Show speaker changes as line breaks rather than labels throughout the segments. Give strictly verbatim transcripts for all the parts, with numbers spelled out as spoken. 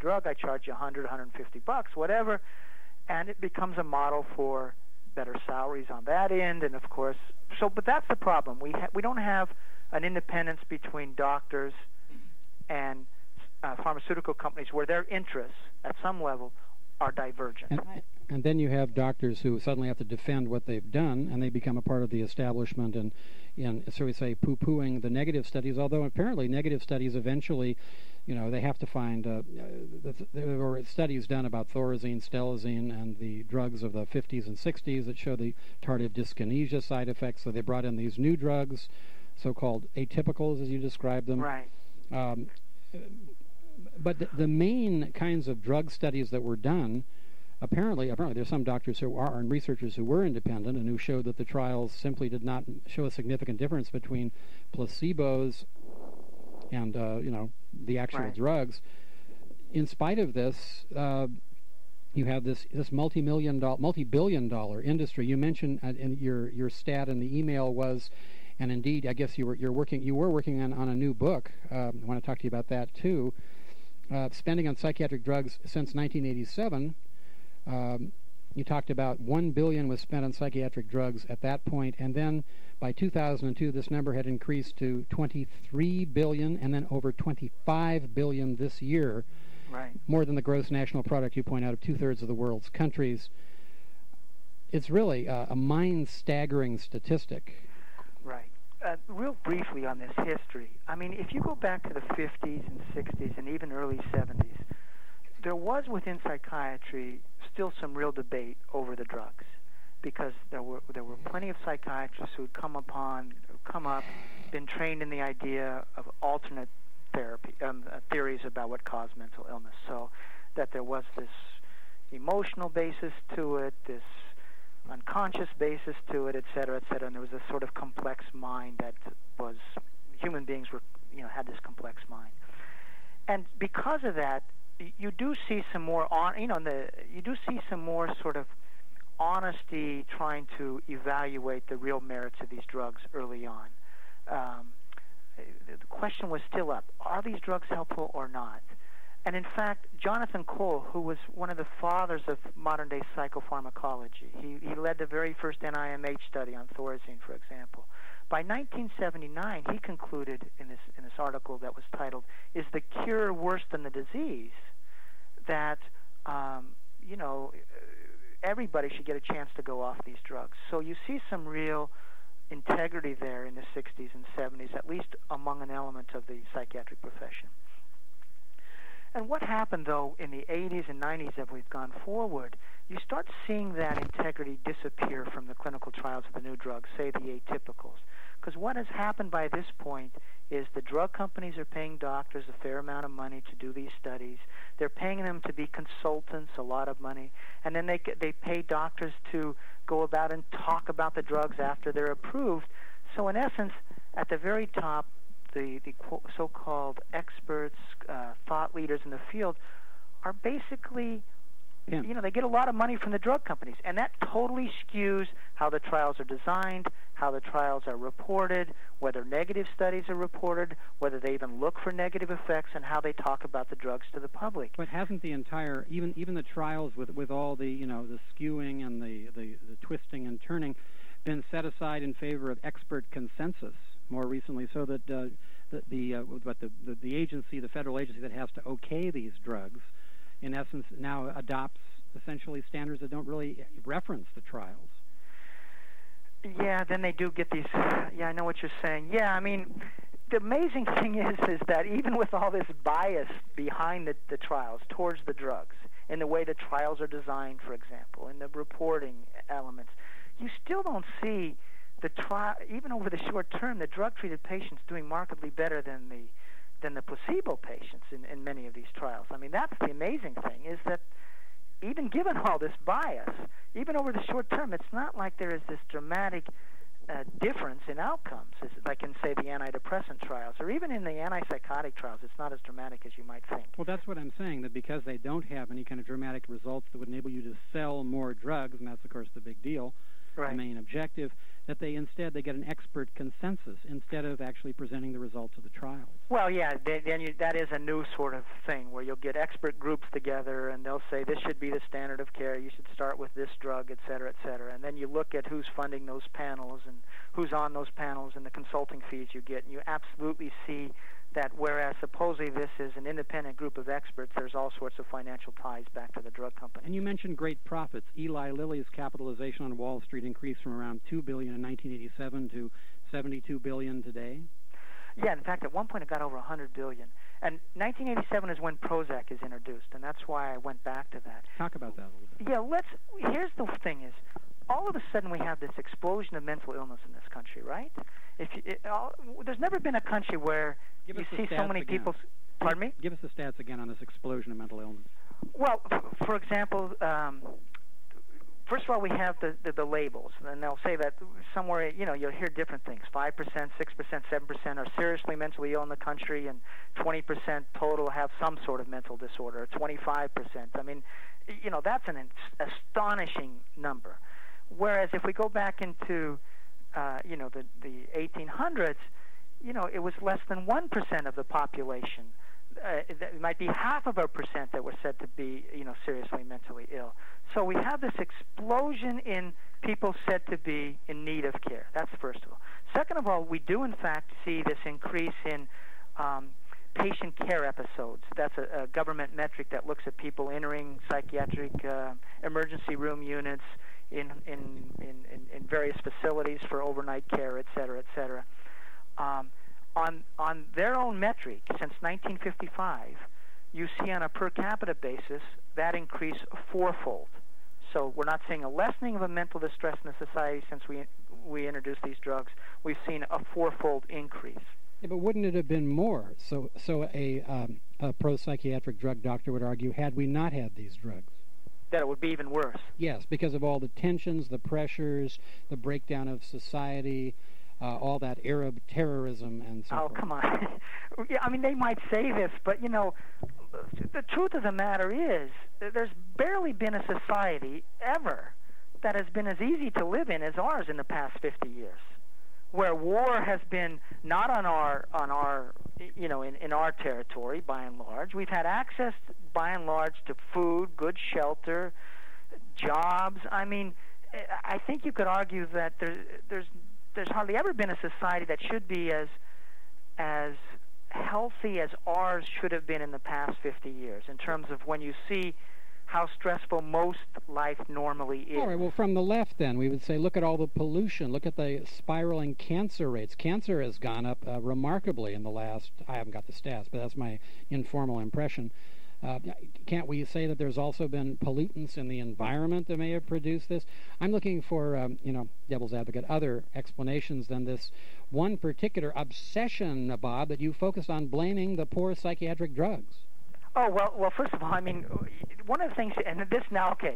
drug, I charge you one hundred, one hundred fifty bucks, whatever, and it becomes a model for better salaries on that end, and of course, so, but that's the problem. We ha- we don't have an independence between doctors and uh, pharmaceutical companies where their interests, at some level, are divergent.
And, and then you have doctors who suddenly have to defend what they've done, and they become a part of the establishment, and, in, so we say, poo-pooing the negative studies, although apparently negative studies eventually, you know, they have to find, uh, there were studies done about Thorazine, Stelazine, and the drugs of the fifties and sixties that show the tardive dyskinesia side effects, so they brought in these new drugs, so-called atypicals, as you described them.
Right.
Um, but the, the main kinds of drug studies that were done, apparently, apparently there's some doctors who are, and researchers who were independent and who showed that the trials simply did not show a significant difference between placebos and, uh, you know, the actual
right.
drugs. In spite of this, uh, you have this this multi-million dollar, multi-billion dollar industry. You mentioned, uh, in your your stat in the email was, and indeed, I guess you were you're working you were working on, on a new book. Um, I want to talk to you about that too. Uh, spending on psychiatric drugs since nineteen eighty-seven. Um, you talked about one billion was spent on psychiatric drugs at that point, and then by two thousand two, this number had increased to twenty-three billion, and then over twenty-five billion this year.
Right. More
than the gross national product, you point out, of two-thirds of the world's countries. It's really uh, a mind-staggering statistic.
Right. Uh, real briefly on this history, I mean, if you go back to the fifties and sixties and even early seventies, there was within psychiatry still some real debate over the drugs, because there were there were plenty of psychiatrists who had come upon, come up, been trained in the idea of alternate therapy, um, uh, theories about what caused mental illness. So that there was this emotional basis to it, this unconscious basis to it, et cetera, et cetera, and there was this sort of complex mind that was, human beings were, you know, had this complex mind. And because of that, you do see some more, on, you know, the, you do see some more sort of honesty trying to evaluate the real merits of these drugs early on. Um, the question was still up, are these drugs helpful or not? And in fact, Jonathan Cole, who was one of the fathers of modern-day psychopharmacology, he, he led the very first N I M H study on Thorazine, for example. By nineteen seventy-nine, he concluded in this, in this article that was titled, "Is the Cure Worse Than the Disease?" that, um, you know, everybody should get a chance to go off these drugs. So you see some real integrity there in the sixties and seventies, at least among an element of the psychiatric profession. And what happened, though, in the eighties and nineties as we've gone forward, you start seeing that integrity disappear from the clinical trials of the new drugs, say the atypicals. Because what has happened by this point is the drug companies are paying doctors a fair amount of money to do these studies. They're paying them to be consultants, a lot of money, and then they they pay doctors to go about and talk about the drugs after they're approved. So in essence, at the very top, the, the so-called experts, uh, thought leaders in the field are basically, yeah. you know, they get a lot of money from the drug companies, and that totally skews how the trials are designed, how the trials are reported, whether negative studies are reported, whether they even look for negative effects, and how they talk about the drugs to the public.
But hasn't the entire, even even the trials with, with all the, you know, the skewing and the, the, the twisting and turning, been set aside in favor of expert consensus more recently, so that uh, the the, uh, what the, the the agency, the federal agency that has to okay these drugs, in essence, now adopts essentially standards that don't really reference the trials.
Yeah, then they do get these. Yeah, I know what you're saying. Yeah, I mean, the amazing thing is, is that even with all this bias behind the, the trials towards the drugs, in the way the trials are designed, for example, in the reporting elements, you still don't see the trial, even over the short term, the drug-treated patients doing markedly better than the than the placebo patients in, in many of these trials. I mean, that's the amazing thing, is that even given all this bias, even over the short term, it's not like there is this dramatic uh, difference in outcomes, as, like in, say, the antidepressant trials, or even in the antipsychotic trials. It's not as dramatic as you might think.
Well, that's what I'm saying, that because they don't have any kind of dramatic results that would enable you to sell more drugs, and that's, of course, the big deal,
right.
the main objective, that they instead they get an expert consensus instead of actually presenting the results of the trials.
Well, yeah, then you, that is a new sort of thing where you'll get expert groups together and they'll say this should be the standard of care, you should start with this drug, et cetera, et cetera. And then you look at who's funding those panels and who's on those panels and the consulting fees you get, and you absolutely see that whereas supposedly this is an independent group of experts, there's all sorts of financial ties back to the drug company.
And you mentioned great profits. Eli Lilly's capitalization on Wall Street increased from around two billion dollars in nineteen eighty-seven to seventy-two billion dollars today.
Yeah, in fact, at one point it got over one hundred billion dollars. And nineteen eighty-seven is when Prozac is introduced, and that's why I went back to that.
Talk about that a little bit.
Yeah, let's. Here's the thing: is all of a sudden we have this explosion of mental illness in this country, right? If you, it, all, there's never been a country where
Give
you
us
see
the
so
stats
many
again.
people. Pardon me?
Give us the stats again on this explosion of mental illness.
Well, f- for example, um, first of all, we have the, the, the labels, and they'll say that somewhere, you know, you'll hear different things. five percent, six percent, seven percent are seriously mentally ill in the country, and twenty percent total have some sort of mental disorder, or twenty-five percent. I mean, you know, that's an astonishing number. Whereas if we go back into, uh, you know, the, the eighteen hundreds, you know, it was less than one percent of the population. Uh, it might be half of a percent that were said to be, you know, seriously mentally ill. So we have this explosion in people said to be in need of care. That's first of all. Second of all, we do in fact see this increase in um, patient care episodes. That's a, a government metric that looks at people entering psychiatric uh, emergency room units in in, in, in in various facilities for overnight care, et cetera, et cetera. Um, on on their own metric, since nineteen fifty-five, you see on a per capita basis that increase fourfold. So we're not seeing a lessening of a mental distress in the society since we we introduced these drugs. We've seen a fourfold increase.
Yeah, but wouldn't it have been more? So so a, um, a pro-psychiatric drug doctor would argue, had we not had these drugs,
that it would be even worse.
Yes, because of all the tensions, the pressures, the breakdown of society, uh, all that Arab terrorism and so
oh,
forth.
Oh, come on. Yeah, I mean, they might say this, but, you know, the truth of the matter is there's barely been a society ever that has been as easy to live in as ours in the past fifty years, where war has been not on our, on our you know, in, in our territory, by and large. We've had access, by and large, to food, good shelter, jobs. I mean, I think you could argue that there, there's there's hardly ever been a society that should be as as healthy as ours should have been in the past fifty years, in terms of when you see how stressful most life normally is.
All right, well, from the left, then, we would say, look at all the pollution. Look at the spiraling cancer rates. Cancer has gone up uh, remarkably in the last, I haven't got the stats, but that's my informal impression. Uh, can't we say that there's also been pollutants in the environment that may have produced this? I'm looking for, um, you know, devil's advocate, other explanations than this one particular obsession, Bob, that you focused on blaming the poor psychiatric drugs.
Oh, well, well, first of all, I mean, one of the things, and this now, okay,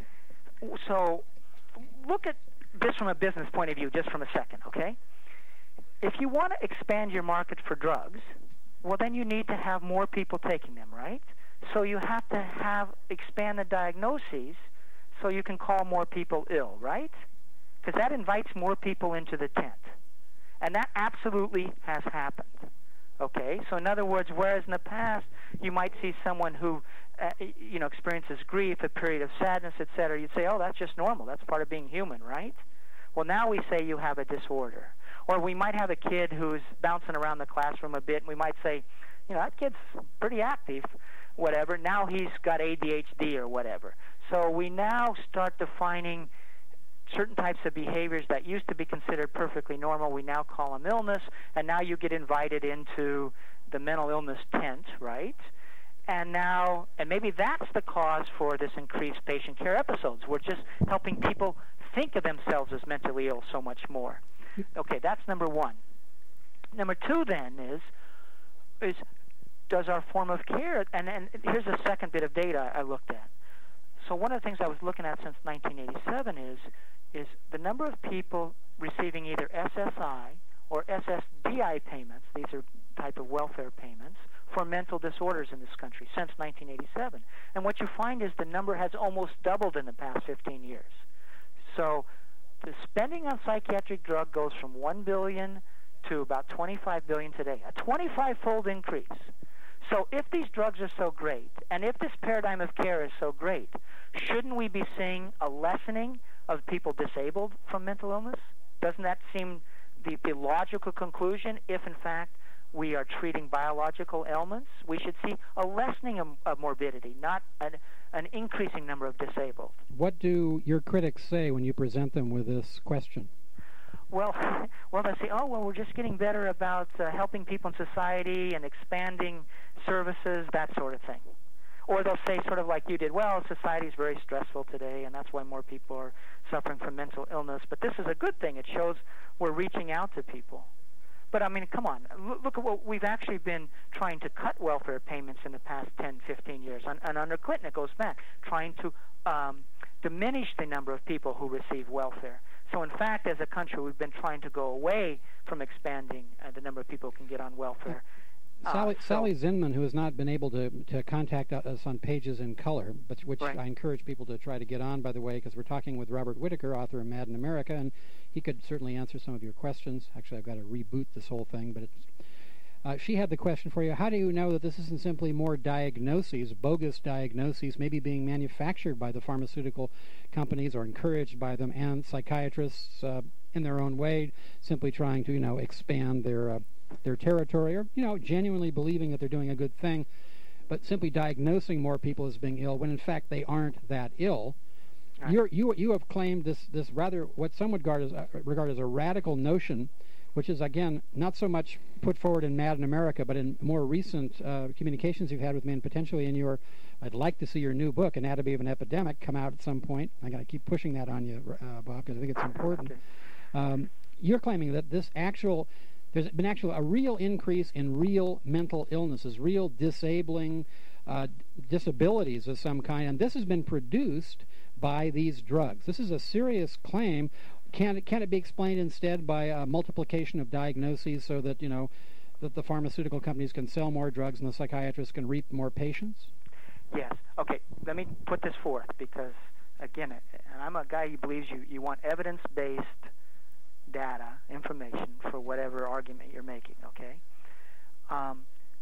so look at this from a business point of view just from a second, okay? If you want to expand your market for drugs, well, then you need to have more people taking them, right? So you have to have expand the diagnoses so you can call more people ill, right? Because that invites more people into the tent. And that absolutely has happened. Okay? So in other words, whereas in the past you might see someone who uh, you know, experiences grief, a period of sadness, et cetera, you'd say, oh, that's just normal. That's part of being human, right? Well, now we say you have a disorder. Or we might have a kid who's bouncing around the classroom a bit, and we might say, you know, that kid's pretty active, whatever. Now he's got A D H D or whatever. So we now start defining certain types of behaviors that used to be considered perfectly normal. We now call them illness, and now you get invited into the mental illness tent, right? And now, and maybe that's the cause for this increased patient care episodes. We're just helping people think of themselves as mentally ill so much more. Okay, that's number one. Number two, then, is is does our form of care, and, and here's the second bit of data I looked at. So one of the things I was looking at since nineteen eighty-seven is is the number of people receiving either S S I or S S D I payments, these are type of welfare payments, for mental disorders in this country since nineteen eighty-seven. And what you find is the number has almost doubled in the past fifteen years. So the spending on psychiatric drug goes from one billion dollars to about twenty-five billion dollars today, a twenty-five-fold increase. So if these drugs are so great, and if this paradigm of care is so great, shouldn't we be seeing a lessening of people disabled from mental illness? Doesn't that seem the, the logical conclusion if, in fact, we are treating biological ailments? We should see a lessening of, of morbidity, not an, an increasing number of disabled.
What do your critics say when you present them with this question?
Well, well, they say, oh, well, we're just getting better about uh, helping people in society and expanding services, that sort of thing. Or they'll say, sort of like you did, well, society is very stressful today, and that's why more people are suffering from mental illness. But this is a good thing. It shows we're reaching out to people. But, I mean, come on. Look at what we've actually been trying to cut welfare payments in the past ten, fifteen years. And, and under Clinton, it goes back, trying to um, diminish the number of people who receive welfare. So, in fact, as a country, we've been trying to go away from expanding uh, the number of people who can get on welfare.
Sally,
uh, so,
Sally Zinman, who has not been able to, to contact us on Pages in Color, but which
right.
I encourage people to try to get on, by the way, because we're talking with Robert Whitaker, author of Mad in America, and he could certainly answer some of your questions. Actually, I've got to reboot this whole thing, but it's, uh, she had the question for you. How do you know that this isn't simply more diagnoses, bogus diagnoses, maybe being manufactured by the pharmaceutical companies or encouraged by them, and psychiatrists uh, in their own way simply trying to, you know, expand their uh, their territory, or, you know, genuinely believing that they're doing a good thing, but simply diagnosing more people as being ill when in fact they aren't that ill? Right. You're, you you have claimed this this rather what some would regard as uh, regard as a radical notion, which is again not so much put forward in Mad in America, but in more recent uh, communications you've had with me, and potentially in your, I'd like to see your new book, Anatomy of an Epidemic, come out at some point. I got to keep pushing that on you, uh, Bob, because I think it's important.
Okay.
Um, you're claiming that this actual There's been actually a real increase in real mental illnesses, real disabling uh, disabilities of some kind, and this has been produced by these drugs. This is a serious claim. Can it, can it be explained instead by a multiplication of diagnoses so that, you know, that the pharmaceutical companies can sell more drugs and the psychiatrists can reap more patients?
Yes. Okay, let me put this forth because, again, and I'm a guy who believes you, you want evidence-based data, information for whatever argument you're making, okay? Um,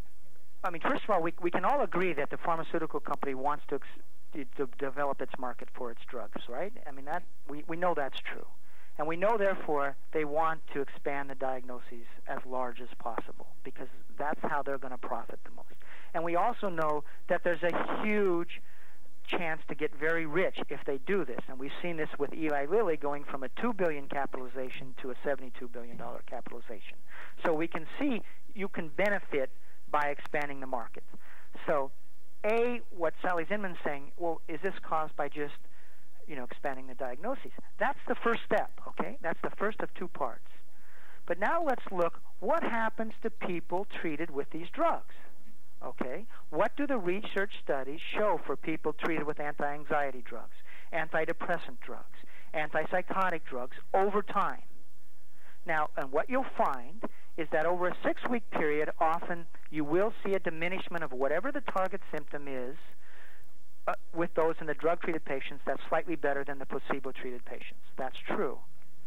I mean, first of all, we, we can all agree that the pharmaceutical company wants to, ex- to develop its market for its drugs, right? I mean, that we, we know that's true. And we know, therefore, they want to expand the diagnoses as large as possible because that's how they're going to profit the most. And we also know that there's a huge chance to get very rich if they do this. And we've seen this with Eli Lilly going from a two billion dollars capitalization to a seventy-two billion dollars capitalization. So we can see you can benefit by expanding the market. So, A, what Sally Zinman's saying, well, is this caused by just, you know, expanding the diagnoses? That's the first step, okay? That's the first of two parts. But now let's look, what happens to people treated with these drugs? Okay, what do the research studies show for people treated with anti-anxiety drugs, antidepressant drugs, antipsychotic drugs over time? Now, and what you'll find is that over a six-week period, often you will see a diminishment of whatever the target symptom is uh, with those in the drug-treated patients that's slightly better than the placebo-treated patients. That's true.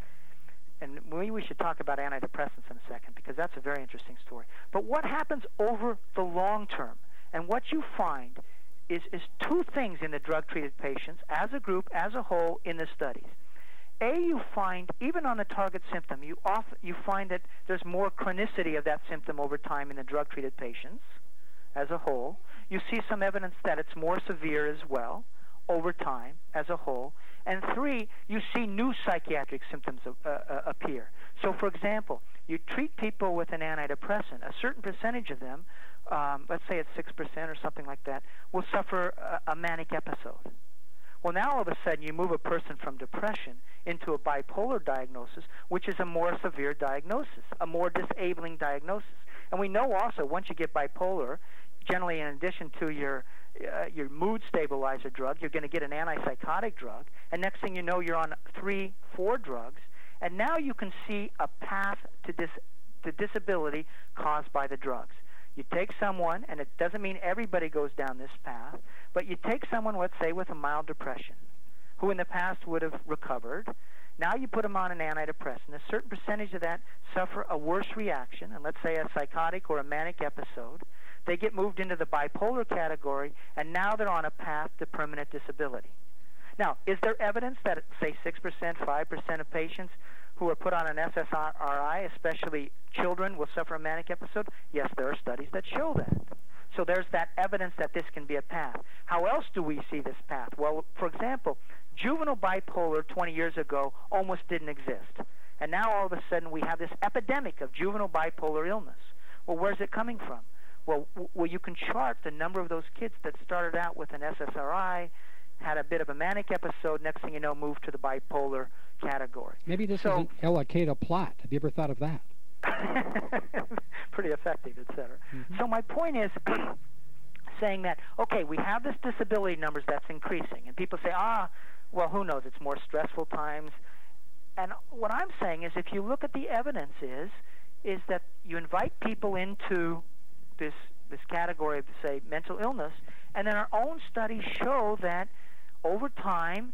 And maybe we should talk about antidepressants in a second because that's a very interesting story. But what happens over the long term? And what you find is, is two things in the drug-treated patients as a group, as a whole, in the studies. A, you find, even on the target symptom, you, often, you find that there's more chronicity of that symptom over time in the drug-treated patients as a whole. You see some evidence that it's more severe as well over time as a whole. And three, you see new psychiatric symptoms uh, uh, appear. So, for example, you treat people with an antidepressant. A certain percentage of them, um, let's say it's six percent or something like that, will suffer a, a manic episode. Well, now all of a sudden you move a person from depression into a bipolar diagnosis, which is a more severe diagnosis, a more disabling diagnosis. And we know also once you get bipolar, generally in addition to your uh, your mood stabilizer drug, you're going to get an antipsychotic drug, and next thing you know, you're on three, four drugs, and now you can see a path to dis to disability caused by the drugs. You take someone, and it doesn't mean everybody goes down this path, but you take someone, let's say, with a mild depression, who in the past would have recovered. Now you put them on an antidepressant. A certain percentage of that suffer a worse reaction, and let's say a psychotic or a manic episode. They get moved into the bipolar category, and now they're on a path to permanent disability. Now, is there evidence that, say, six percent, five percent of patients who are put on an S S R I, especially children, will suffer a manic episode? Yes, there are studies that show that. So there's that evidence that this can be a path. How else do we see this path? Well, for example, juvenile bipolar twenty years ago almost didn't exist. And now all of a sudden we have this epidemic of juvenile bipolar illness. Well, where's it coming from? Well, w- well, you can chart the number of those kids that started out with an S S R I, had a bit of a manic episode, next thing you know, moved to the bipolar category.
Maybe this
so,
is an El Qaeda plot. Have you ever thought of that?
Pretty effective, et cetera.
Mm-hmm.
So my point is saying that, okay, we have this disability numbers that's increasing, and people say, ah, well, who knows, it's more stressful times. And what I'm saying is, if you look at the evidence is, is that you invite people into this this category of, say, mental illness, and then our own studies show that over time,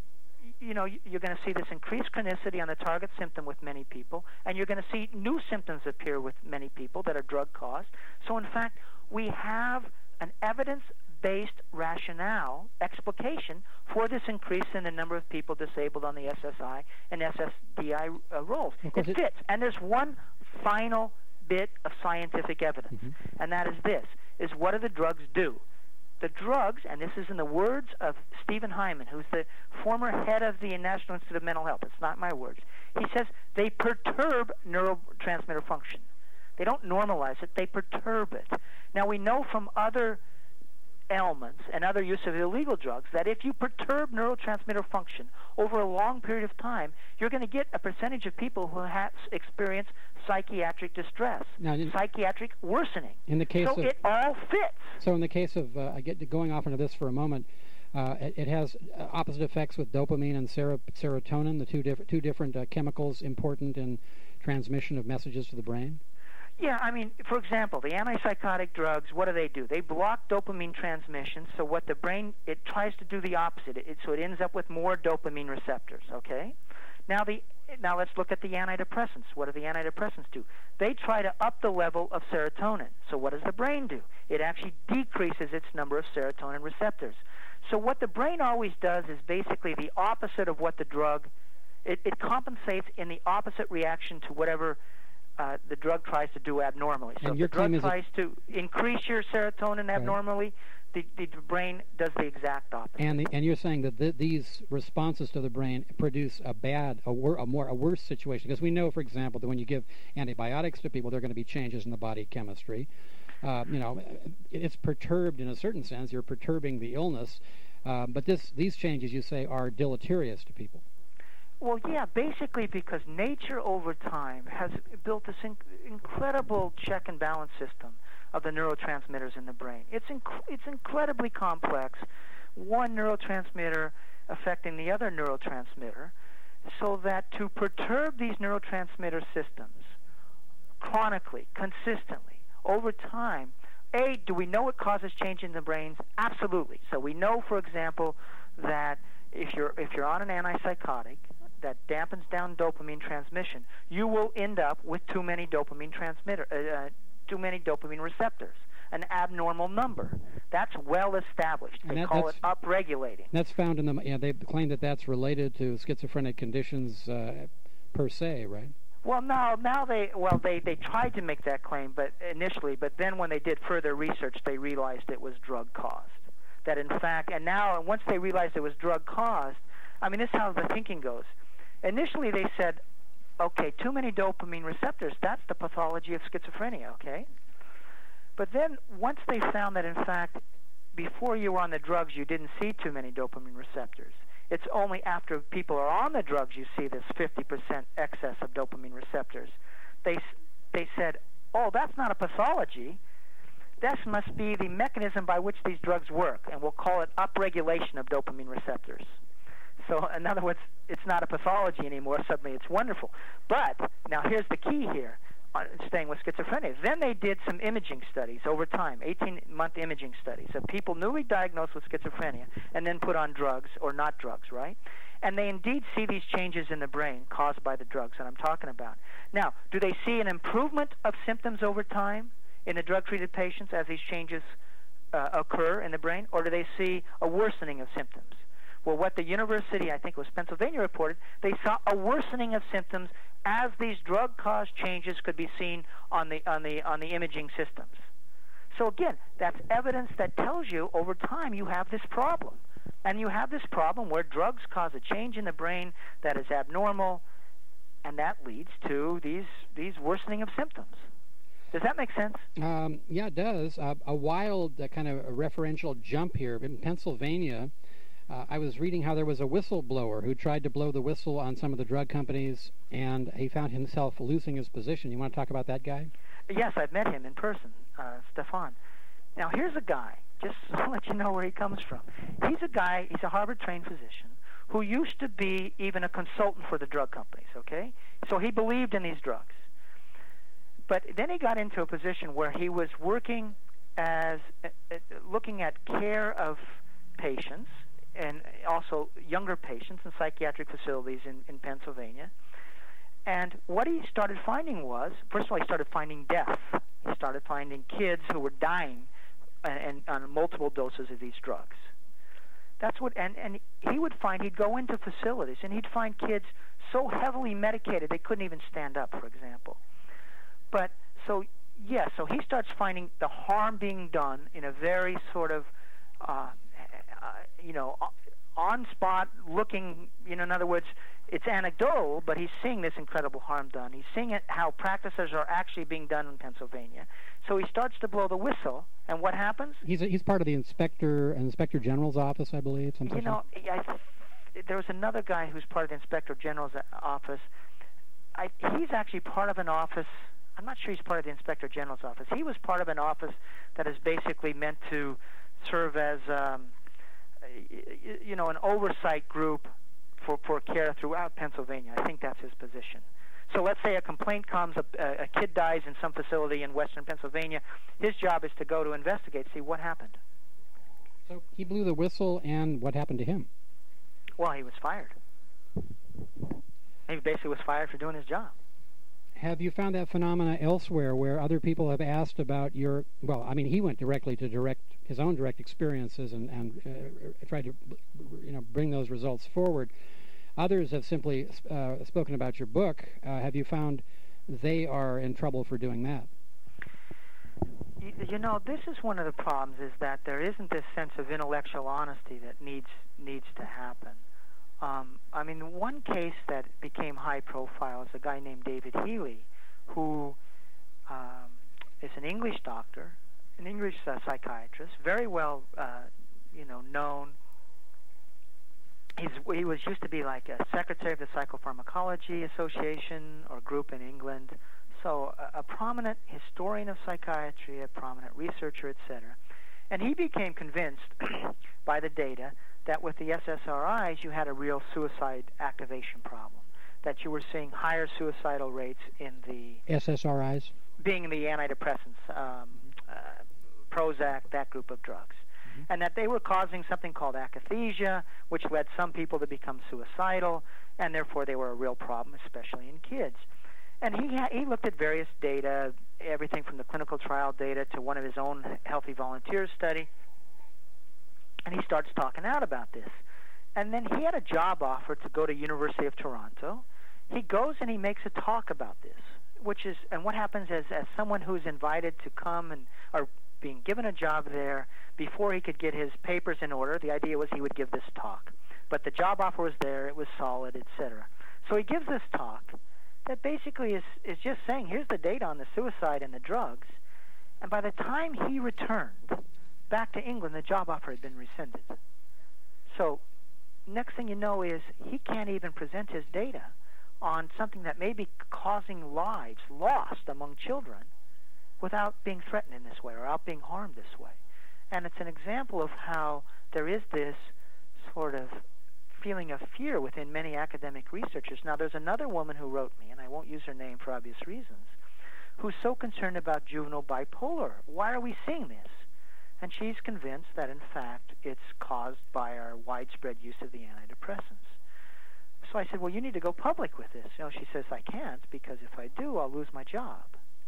you know, you're going to see this increased chronicity on the target symptom with many people, and you're going to see new symptoms appear with many people that are drug-caused. So, in fact, we have an evidence-based rationale, explication, for this increase in the number of people disabled on the S S I and S S D I uh, rolls. It, it fits. And there's one final bit of scientific evidence,
mm-hmm.
and that is this, is what do the drugs do? The drugs, and this is in the words of Stephen Hyman, who's the former head of the National Institute of Mental Health. It's not my words. He says they perturb neurotransmitter function. They don't normalize it. They perturb it. Now, we know from other ailments and other use of illegal drugs that if you perturb neurotransmitter function over a long period of time, you're going to get a percentage of people who have experienced psychiatric distress,
now, in,
psychiatric worsening.
In the case
so
of,
it all fits.
So in the case of, uh, I get to going off into this for a moment, uh, it, it has opposite effects with dopamine and ser- serotonin, the two, diff- two different uh, chemicals important in transmission of messages to the brain?
Yeah, I mean, for example, the antipsychotic drugs, what do they do? They block dopamine transmission, so what the brain, it tries to do the opposite. It, so it ends up with more dopamine receptors, okay? Now, the, now let's look at the antidepressants. What do the antidepressants do? They try to up the level of serotonin. So what does the brain do? It actually decreases its number of serotonin receptors. So what the brain always does is basically the opposite of what the drug, it, it compensates in the opposite reaction to whatever Uh, the drug tries to do abnormally. So
and
if the drug tries
it...
to increase your serotonin abnormally, right. the, the brain does the exact opposite.
And the, and you're saying that th- these responses to the brain produce a bad, a, wor- a more, a worse situation, because we know, for example, that when you give antibiotics to people, there are going to be changes in the body chemistry. Uh, you know, it's perturbed in a certain sense. You're perturbing the illness, uh, but this, these changes, you say, are deleterious to people.
Well, yeah, basically because nature over time has built this inc- incredible check and balance system of the neurotransmitters in the brain. It's inc- it's incredibly complex, one neurotransmitter affecting the other neurotransmitter, so that to perturb these neurotransmitter systems chronically, consistently, over time, A, do we know it causes change in the brains? Absolutely. So we know, for example, that if you're if you're on an antipsychotic that dampens down dopamine transmission, you will end up with too many dopamine transmitter, uh, too many dopamine receptors, an abnormal number. That's well established. They
that,
call it upregulating.
That's found in the. Yeah, they claim that that's related to schizophrenic conditions uh, per se, right?
Well, no, now they well they they tried to make that claim, but initially, but then when they did further research, they realized it was drug caused. That in fact, and now once they realized it was drug caused, I mean, this is how the thinking goes. Initially, they said, okay, too many dopamine receptors, that's the pathology of schizophrenia, okay? But then once they found that, in fact, before you were on the drugs, you didn't see too many dopamine receptors. It's only after people are on the drugs you see this fifty percent excess of dopamine receptors. They, they said, oh, that's not a pathology. This must be the mechanism by which these drugs work, and we'll call it upregulation of dopamine receptors. So, in other words, it's not a pathology anymore. Suddenly it's wonderful. But, now here's the key here. staying with schizophrenia. Then they did some imaging studies over time, eighteen-month imaging studies of people newly diagnosed with schizophrenia and then put on drugs or not drugs, right? And they indeed see these changes in the brain caused by the drugs that I'm talking about. Now, do they see an improvement of symptoms over time in the drug-treated patients as these changes uh, occur in the brain, or do they see a worsening of symptoms? Well, what the university, I think it was Pennsylvania, reported, they saw a worsening of symptoms as these drug-caused changes could be seen on the on the on the imaging systems. So again, that's evidence that tells you over time you have this problem. And you have this problem where drugs cause a change in the brain that is abnormal, and that leads to these these worsening of symptoms. Does that make sense?
Um, yeah, it does. Uh, a wild uh, kind of a referential jump here. In Pennsylvania, uh, I was reading how there was a whistleblower who tried to blow the whistle on some of the drug companies, and he found himself losing his position. You want to talk about that guy?
Yes, I've met him in person, uh, Stefan. Now, here's a guy, just to let you know where he comes from. He's a guy, he's a Harvard-trained physician who used to be even a consultant for the drug companies, okay? So he believed in these drugs. But then he got into a position where he was working as, uh, uh, looking at care of patients and also younger patients in psychiatric facilities in, in Pennsylvania. And what he started finding was, first of all, he started finding death. He started finding kids who were dying and, and on multiple doses of these drugs. That's what, and, and he would find, he'd go into facilities and he'd find kids so heavily medicated they couldn't even stand up, for example. But, so, yeah, so he starts finding the harm being done in a very sort of, uh, uh, you know, on-spot looking, you know, in other words, it's anecdotal, but he's seeing this incredible harm done. He's seeing it, how practices are actually being done in Pennsylvania. So he starts to blow the whistle, and what happens?
He's a, he's part of the inspector Inspector General's office, I believe.
You know, I, there was another guy who's part of the Inspector General's office. I, he's actually part of an office. I'm not sure he's part of the Inspector General's office. He was part of an office that is basically meant to serve as, um, you know, an oversight group for, for care throughout Pennsylvania. I think that's his position. So let's say a complaint comes, a, a kid dies in some facility in western Pennsylvania. His job is to go to investigate, see what happened.
So he blew the whistle, and what happened to him?
Well, he was fired. He basically was fired for doing his job.
Have you found that phenomena elsewhere where other people have asked about your, well, I mean, he went directly to direct his own direct experiences and, and uh, tried to, you know, bring those results forward. Others have simply uh, spoken about your book. Uh, have you found they are in trouble for doing that?
You, you know, this is one of the problems, is that there isn't this sense of intellectual honesty that needs needs to happen. Um, I mean, one case that became high profile is a guy named David Healy, who um, is an English doctor, an English uh, psychiatrist, very well, uh, you know, known. He's, he was used to be like a secretary of the Psychopharmacology Association or group in England, so a, a prominent historian of psychiatry, a prominent researcher, et cetera. And he became convinced by the data that with the S S R Is you had a real suicide activation problem, that you were seeing higher suicidal rates in the
S S R Is?
Being the antidepressants, um, uh, Prozac, that group of drugs. Mm-hmm. And that they were causing something called akathisia, which led some people to become suicidal, and therefore they were a real problem, especially in kids. And he ha- he looked at various data, everything from the clinical trial data to one of his own healthy volunteers study, and he starts talking out about this. And then he had a job offer to go to University of Toronto. He goes and he makes a talk about this, which is, and what happens is, as someone who's invited to come and, or being given a job there, before he could get his papers in order, the idea was he would give this talk. But the job offer was there, it was solid, et cetera. So he gives this talk that basically is, is just saying, here's the data on the suicide and the drugs. And by the time he returned back to England, the job offer had been rescinded. So next thing you know is he can't even present his data on something that may be causing lives lost among children without being threatened in this way or without being harmed this way. And it's an example of how there is this sort of feeling of fear within many academic researchers. Now, there's another woman who wrote me, and I won't use her name for obvious reasons, who's so concerned about juvenile bipolar. Why are we seeing this? And she's convinced that, in fact, it's caused by our widespread use of the antidepressants. So I said, well, you need to go public with this. You know, she says, I can't, because if I do, I'll lose my job.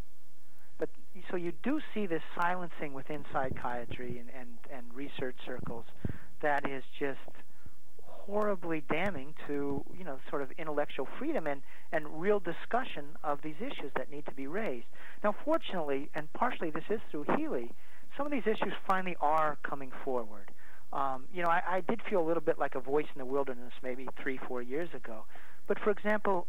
But so you do see this silencing within psychiatry and, and, and research circles that is just horribly damning to, you know, sort of intellectual freedom and, and real discussion of these issues that need to be raised. Now, fortunately, and partially this is through Healy, some of these issues finally are coming forward. Um, you know, I, I did feel a little bit like a voice in the wilderness maybe three, four years ago. But, for example,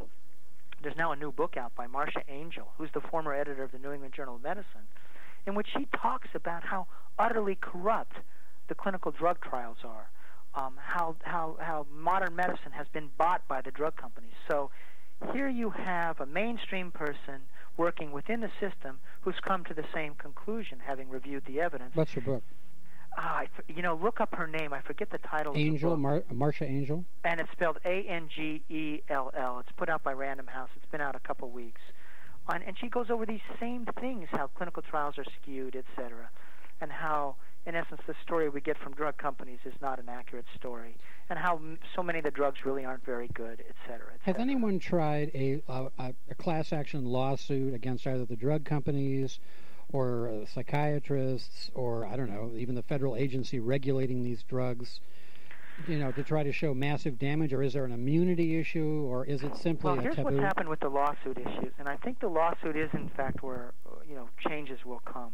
there's now a new book out by Marcia Angel, who's the former editor of the New England Journal of Medicine, in which she talks about how utterly corrupt the clinical drug trials are, um, how, how, how modern medicine has been bought by the drug companies. So here you have a mainstream person working within the system who's come to the same conclusion, having reviewed the evidence.
What's her book?
Uh, I, you know, look up her name. I forget the title
Angel,
of the book.
Mar- Marcia Angel?
And it's spelled A N G E L L. It's put out by Random House. It's been out a couple weeks. And, and she goes over these same things, how clinical trials are skewed, et cetera, and how, in essence, the story we get from drug companies is not an accurate story, and how m- so many of the drugs really aren't very good, et cetera, et cetera.
Has anyone tried a, a, a class action lawsuit against either the drug companies or uh, psychiatrists, or, I don't know, even the federal agency regulating these drugs, you know, to try to show massive damage? Or is there an immunity issue, or is it simply
well,
a
here's
taboo?
What's happened with the lawsuit issues, and I think the lawsuit is, in fact, where, you know, changes will come.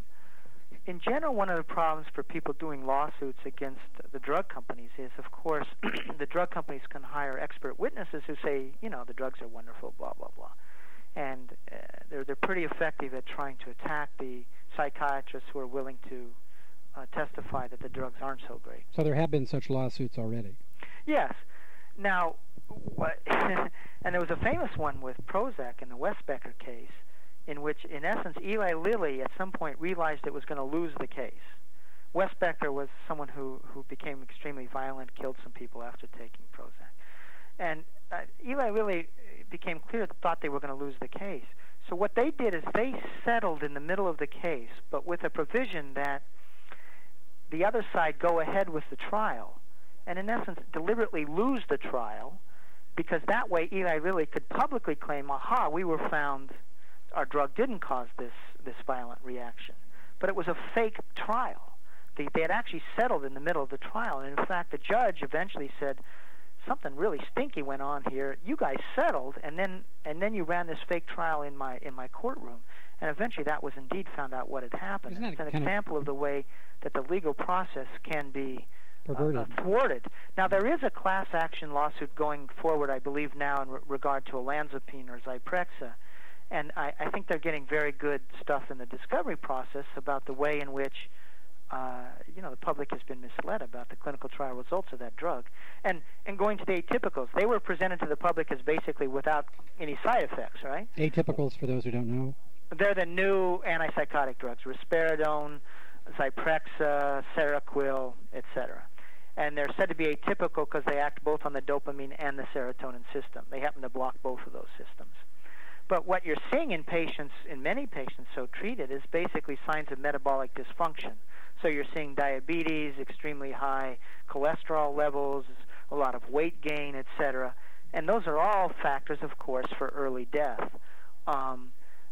In general, one of the problems for people doing lawsuits against the drug companies is, of course, the drug companies can hire expert witnesses who say, you know, the drugs are wonderful, blah, blah, blah. And uh, they're they're pretty effective at trying to attack the psychiatrists who are willing to uh, testify that the drugs aren't so great.
So there have been such lawsuits already.
Yes. Now, what, and there was a famous one with Prozac in the Westbecker case, in which, in essence, Eli Lilly at some point realized it was going to lose the case. Westbecker was someone who, who became extremely violent, killed some people after taking Prozac. And uh, Eli Lilly became clear that thought they were going to lose the case. So what they did is they settled in the middle of the case, but with a provision that the other side go ahead with the trial, and in essence deliberately lose the trial, because that way Eli Lilly could publicly claim, aha, we were found, our drug didn't cause this, this violent reaction. But it was a fake trial. They, they had actually settled in the middle of the trial, and in fact the judge eventually said, something really stinky went on here. You guys settled, and then and then you ran this fake trial in my in my courtroom, and eventually that was indeed found out what had happened.
Isn't that
it's an
kind
example of, of the way that the legal process can be
perverted.
Uh, uh, thwarted. Now there is a class action lawsuit going forward, I believe now, in re- regard to olanzapine or Zyprexa, and I, I think they're getting very good stuff in the discovery process about the way in which Uh, you know, the public has been misled about the clinical trial results of that drug. And and going to the atypicals, they were presented to the public as basically without any side effects, right?
Atypicals, for those who don't know?
They're the new antipsychotic drugs, risperidone, Zyprexa, Seroquel, et cetera. And they're said to be atypical because they act both on the dopamine and the serotonin system. They happen to block both of those systems. But what you're seeing in patients, in many patients so treated, is basically signs of metabolic dysfunction. So you're seeing diabetes, extremely high cholesterol levels, a lot of weight gain, et cetera. And those are all factors, of course, for early death. Um,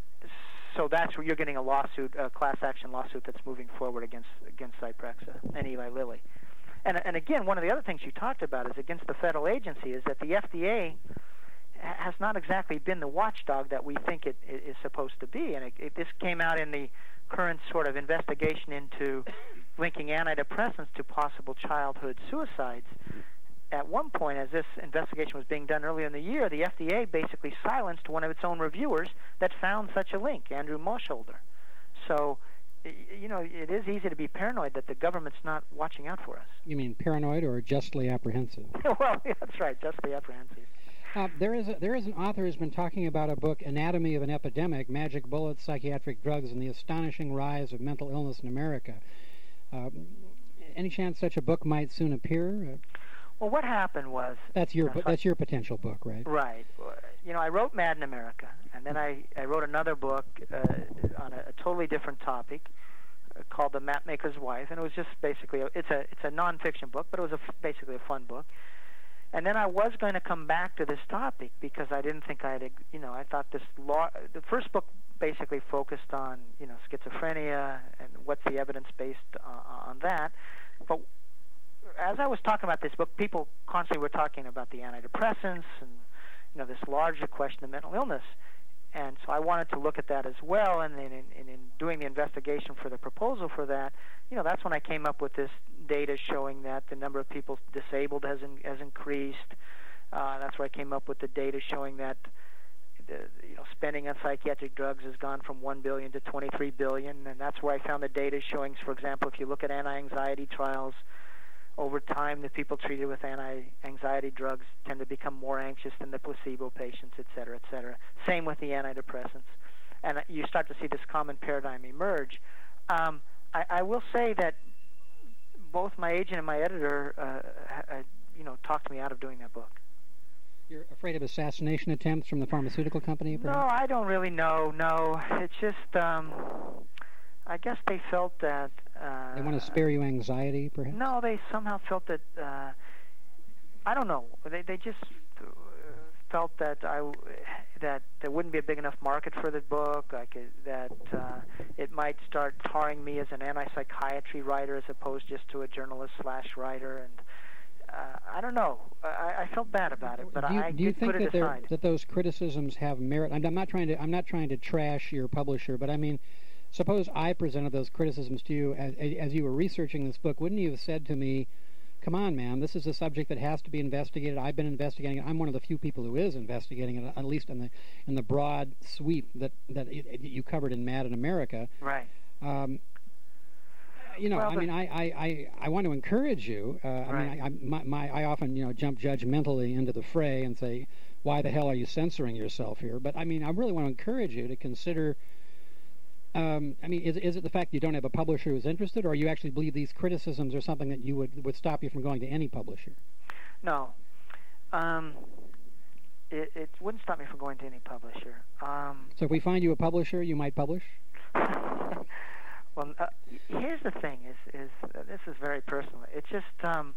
so that's where you're getting a lawsuit, a class action lawsuit that's moving forward against against Zyprexa and Eli Lilly. And, and again, one of the other things you talked about is against the federal agency is that the F D A has not exactly been the watchdog that we think it, it is supposed to be. And it, it, this came out in the current sort of investigation into linking antidepressants to possible childhood suicides. At one point, as this investigation was being done earlier in the year, the F D A basically silenced one of its own reviewers that found such a link, Andrew Mosholder. So, you know, it is easy to be paranoid that the government's not watching out for us.
You mean paranoid or justly apprehensive?
Well, yeah, that's right, justly apprehensive.
Uh, there is a, there is an author who's been talking about a book, Anatomy of an Epidemic, Magic Bullets, Psychiatric Drugs, and the Astonishing Rise of Mental Illness in America. Uh, any chance such a book might soon appear?
Well, what happened was...
That's your
you know, so
that's your potential book, right?
Right. You know, I wrote Mad in America, and then I, I wrote another book uh, on a, a totally different topic uh, called The Mapmaker's Wife, and it was just basically, a, it's a it's a nonfiction book, but it was a, basically a fun book. And then I was going to come back to this topic because I didn't think I'd, you know, I thought this law, the first book basically focused on, you know, schizophrenia and what's the evidence based uh, on that. But as I was talking about this book, people constantly were talking about the antidepressants and, you know, this larger question of mental illness. And so I wanted to look at that as well, and then in, in, in doing the investigation for the proposal for that, you know, that's when I came up with this data showing that the number of people disabled has in, has increased. Uh, that's where I came up with the data showing that the, you know, spending on psychiatric drugs has gone from one billion to twenty-three billion, and that's where I found the data showing, for example, if you look at anti-anxiety trials, over time, the people treated with anti-anxiety drugs tend to become more anxious than the placebo patients, et cetera, et cetera. Same with the antidepressants. And you start to see this common paradigm emerge. Um, I, I will say that both my agent and my editor, uh, uh, you know, talked me out of doing that book.
You're afraid of assassination attempts from the pharmaceutical company, perhaps?
No, I don't really know. No, it's just... Um, I guess they felt that... Uh,
they want to spare you anxiety, perhaps?
No, they somehow felt that... Uh, I don't know. They they just uh, felt that I that there wouldn't be a big enough market for the book. I could, that uh, it might start tarring me as an anti-psychiatry writer as opposed just to a journalist slash writer. And uh, I don't know. I, I felt bad about it, but
do you,
I
do you
did
think
put it
that
aside.
that those criticisms have merit? I'm, I'm not trying to. I'm not trying to trash your publisher, but I mean. Suppose I presented those criticisms to you as, as you were researching this book. Wouldn't you have said to me, come on, man, this is a subject that has to be investigated. I've been investigating it. I'm one of the few people who is investigating it, at least in the in the broad sweep that, that it, it, you covered in Mad in America.
Right.
Um, you know,
well,
I mean, I, I, I, I want to encourage you. Uh, I
right.
mean, I, I, my, my, I often, you know, jump judgmentally into the fray and say, why the hell are you censoring yourself here? But, I mean, I really want to encourage you to consider... Um, I mean, is is it the fact you don't have a publisher who's interested, or you actually believe these criticisms are something that you would would stop you from going to any publisher?
No, um, it, it wouldn't stop me from going to any publisher. Um,
so if we find you a publisher, you might publish?
Well, uh, here's the thing: is is uh, this is very personal. It's just um,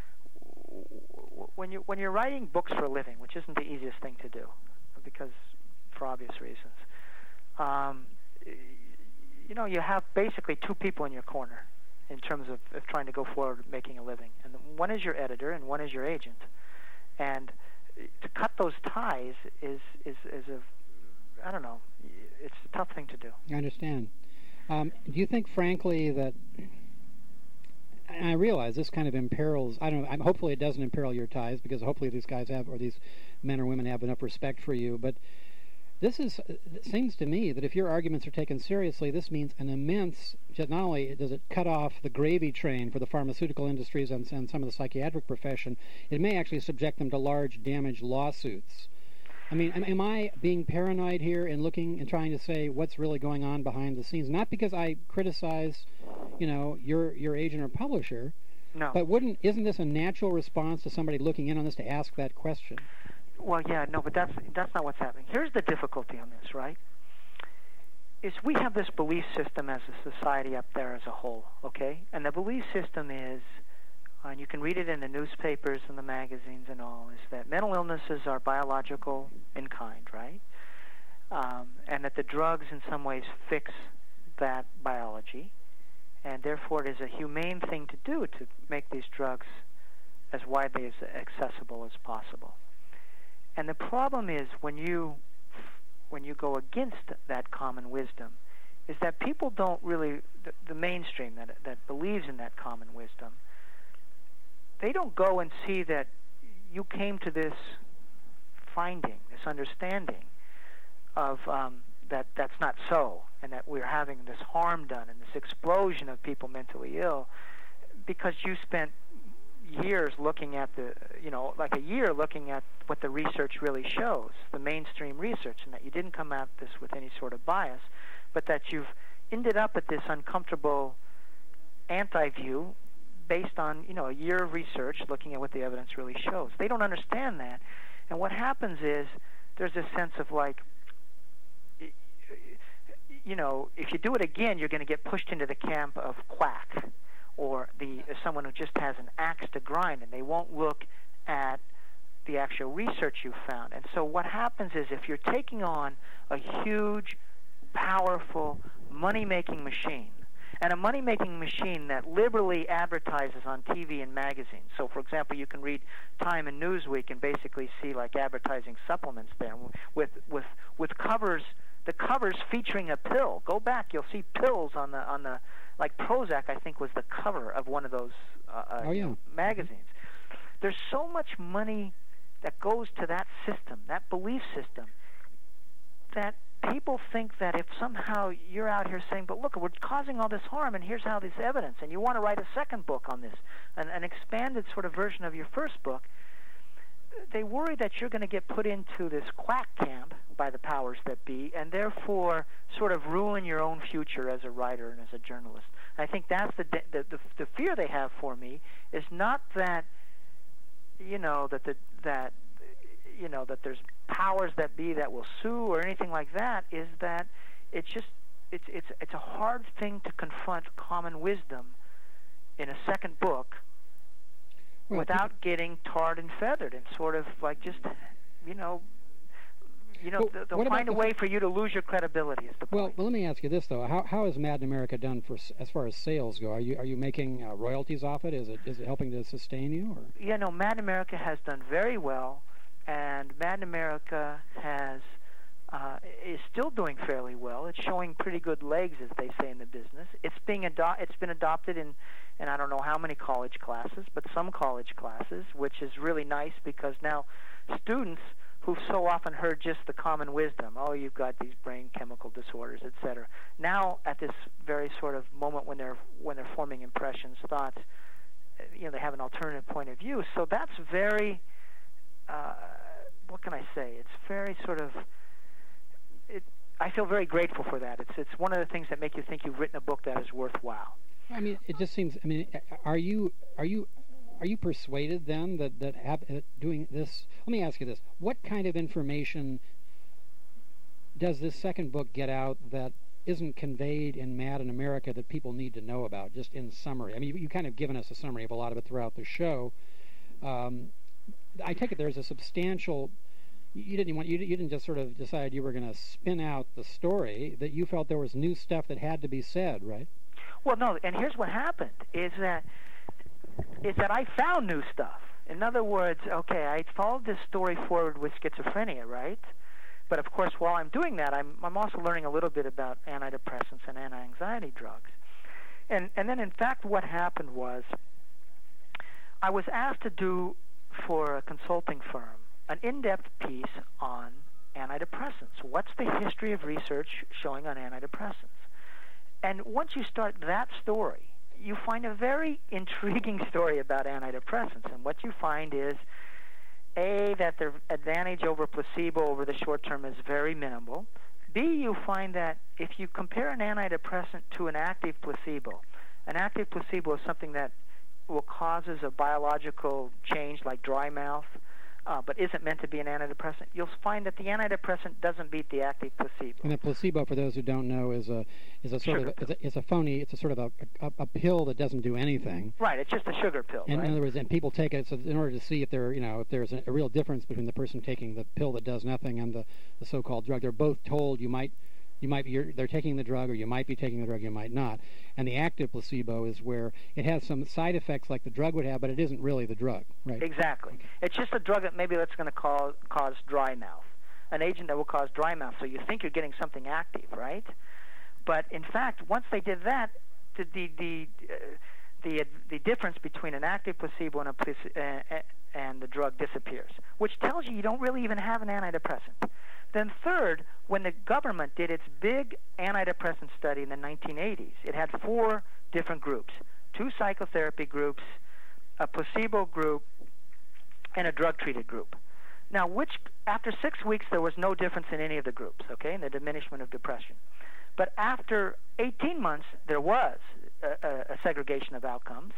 w- when you when you're writing books for a living, which isn't the easiest thing to do, because for obvious reasons. Um, you know, you have basically two people in your corner in terms of, of trying to go forward making a living. And one is your editor and one is your agent. And to cut those ties is, is, is a, I don't know, it's a tough thing to do.
I understand. Um, do you think, frankly, that, and I realize this kind of imperils, I don't know, hopefully it doesn't imperil your ties, because hopefully these guys have, or these men or women have enough respect for you, but This is, it seems to me that if your arguments are taken seriously, this means an immense, not only does it cut off the gravy train for the pharmaceutical industries and, and some of the psychiatric profession, it may actually subject them to large damage lawsuits. I mean, am, am I being paranoid here in looking and trying to say what's really going on behind the scenes? Not because I criticize, you know, your your agent or publisher,
no.
But wouldn't isn't this a natural response to somebody looking in on this to ask that question?
Well, yeah, no, but that's that's not what's happening. Here's the difficulty on this, right? Is we have this belief system as a society up there as a whole, okay? And the belief system is, and you can read it in the newspapers and the magazines and all, is that mental illnesses are biological in kind, right? Um, and that the drugs in some ways fix that biology, and therefore it is a humane thing to do to make these drugs as widely as accessible as possible. And the problem is when you when you go against that common wisdom is that people don't really, the, the mainstream that that believes in that common wisdom, they don't go and see that you came to this finding, this understanding of um, that that's not so, and that we're having this harm done and this explosion of people mentally ill because you spent years looking at the, you know, like a year looking at what the research really shows, the mainstream research, and that you didn't come at this with any sort of bias, but that you've ended up at this uncomfortable anti-view based on, you know, a year of research looking at what the evidence really shows. They don't understand that. And what happens is there's this sense of like, you know, if you do it again, you're going to get pushed into the camp of quack, or the someone who just has an axe to grind, and they won't look at the actual research you found. And so what happens is if you're taking on a huge, powerful, money-making machine, and a money-making machine that liberally advertises on T V and magazines. So, for example, you can read Time and Newsweek and basically see like advertising supplements there with with with covers, the covers featuring a pill. Go back, you'll see pills on the on the like Prozac. I think was the cover of one of those uh,
oh, yeah.
magazines. There's so much money that goes to that system, that belief system, that people think that if somehow you're out here saying, but look, we're causing all this harm, and here's how this evidence, and you want to write a second book on this, an, an expanded sort of version of your first book, they worry that you're going to get put into this quack camp by the powers that be, and therefore sort of ruin your own future as a writer and as a journalist. I think that's the the, the, the fear they have for me is not that, you know, that the that you know that there's powers that be that will sue or anything like that, is that it's just it's it's it's a hard thing to confront common wisdom in a second book well, without getting tarred and feathered and sort of like just you know you know
well,
they'll find a way for you to lose your credibility. Is the
well,
point.
well, let me ask you this though: how how is Mad in America done for as far as sales go? Are you are you making uh, royalties off it? Is it is it helping to sustain you? Or?
Yeah, no, Mad in America has done very well. And Mad in America has uh, is still doing fairly well. It's showing pretty good legs, as they say in the business. It's being ado- It's been adopted in, in I don't know how many college classes, but some college classes, which is really nice because now students who've so often heard just the common wisdom, oh, you've got these brain chemical disorders, et cetera. Now, at this very sort of moment when they're when they're forming impressions, thoughts, you know, they have an alternative point of view. So that's very. Uh, what can I say? It's very sort of. It, I feel very grateful for that. It's it's one of the things that make you think you've written a book that is worthwhile.
I mean, it just seems. I mean, are you are you are you persuaded then that that have, uh, doing this? Let me ask you this: what kind of information does this second book get out that isn't conveyed in Mad in America that people need to know about? Just in summary. I mean, you, you kind of given us a summary of a lot of it throughout the show. Um, I take it there's a substantial. You didn't want you, you didn't just sort of decide you were going to spin out the story. That you felt there was new stuff that had to be said, right?
Well, no. And here's what happened: is that is that I found new stuff. In other words, okay, I followed this story forward with schizophrenia, right? But of course, while I'm doing that, I'm I'm also learning a little bit about antidepressants and anti-anxiety drugs. And and then, in fact, what happened was I was asked to do, for a consulting firm, an in-depth piece on antidepressants. What's the history of research showing on antidepressants? And once you start that story, you find a very intriguing story about antidepressants. And what you find is, A, that their advantage over placebo over the short term is very minimal. B, you find that if you compare an antidepressant to an active placebo, an active placebo is something that will causes a biological change like dry mouth, uh, but isn't meant to be an antidepressant, you'll find that the antidepressant doesn't beat the active placebo.
And the placebo, for those who don't know, is a is a sort
sugar
of a, it's, a, it's a phony. It's a sort of a, a a pill that doesn't do anything.
Right. It's just a sugar pill.
And
right?
in other words, and people take it so in order to see if there you know if there's a, a real difference between the person taking the pill that does nothing and the, the so-called drug. They're both told you might. You might be, you're, they're taking the drug, or you might be taking the drug, you might not. And the active placebo is where it has some side effects like the drug would have, but it isn't really the drug, right?
Exactly. Okay. It's just a drug that maybe that's going to cause, cause dry mouth, an agent that will cause dry mouth. So you think you're getting something active, right? But in fact, once they did that, the the the uh, the, the difference between an active placebo and a placebo, uh, and the drug disappears, which tells you you don't really even have an antidepressant. Then third, when the government did its big antidepressant study in the nineteen eighties, it had four different groups, two psychotherapy groups, a placebo group, and a drug-treated group. Now, which after six weeks, there was no difference in any of the groups, okay, in the diminishment of depression. But after eighteen months, there was a, a, a segregation of outcomes,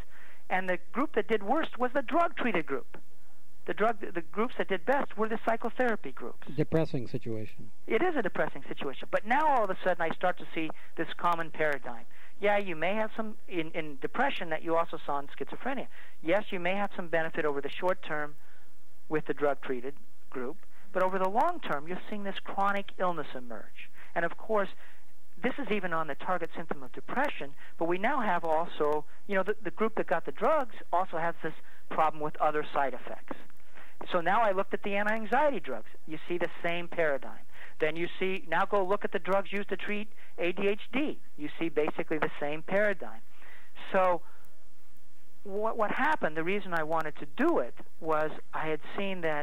And the group that did worst was the drug-treated group. The drug, the groups that did best were the psychotherapy groups.
Depressing situation.
It is a depressing situation. But now all of a sudden I start to see this common paradigm. Yeah, you may have some, in, in depression that you also saw in schizophrenia. Yes, you may have some benefit over the short term with the drug-treated group, but over the long term you're seeing this chronic illness emerge. And of course, this is even on the target symptom of depression, but we now have also, you know, the, the group that got the drugs also has this problem with other side effects. So now I looked at the anti-anxiety drugs. You see the same paradigm. Then you see, now go look at the drugs used to treat A D H D. You see basically the same paradigm. So what, what happened, the reason I wanted to do it, was I had seen that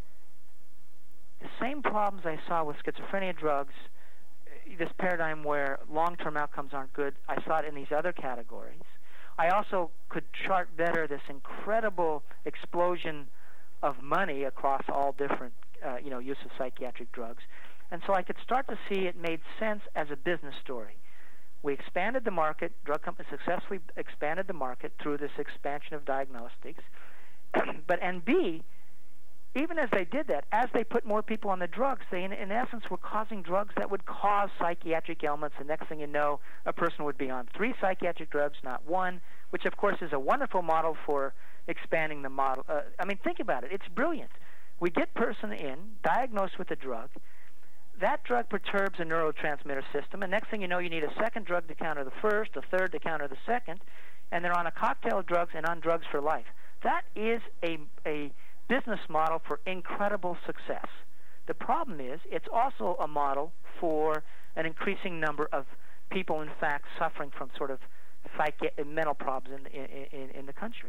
the same problems I saw with schizophrenia drugs, this paradigm where long-term outcomes aren't good, I saw it in these other categories. I also could chart better this incredible explosion of money across all different, uh, you know, use of psychiatric drugs. And so I could start to see it made sense as a business story. We expanded the market, drug companies successfully expanded the market through this expansion of diagnostics. But, and B, even as they did that, as they put more people on the drugs, they, in, in essence, were causing drugs that would cause psychiatric ailments. The next thing you know, a person would be on three psychiatric drugs, not one, which, of course, is a wonderful model for expanding the model. Uh, I mean, think about it. It's brilliant. We get person in, diagnosed with a drug. That drug perturbs a neurotransmitter system, and next thing you know, you need a second drug to counter the first, a third to counter the second, and they're on a cocktail of drugs and on drugs for life. That is a a business model for incredible success. The problem is it's also a model for an increasing number of people, in fact, suffering from sort of psychi- mental problems in, in, in the country.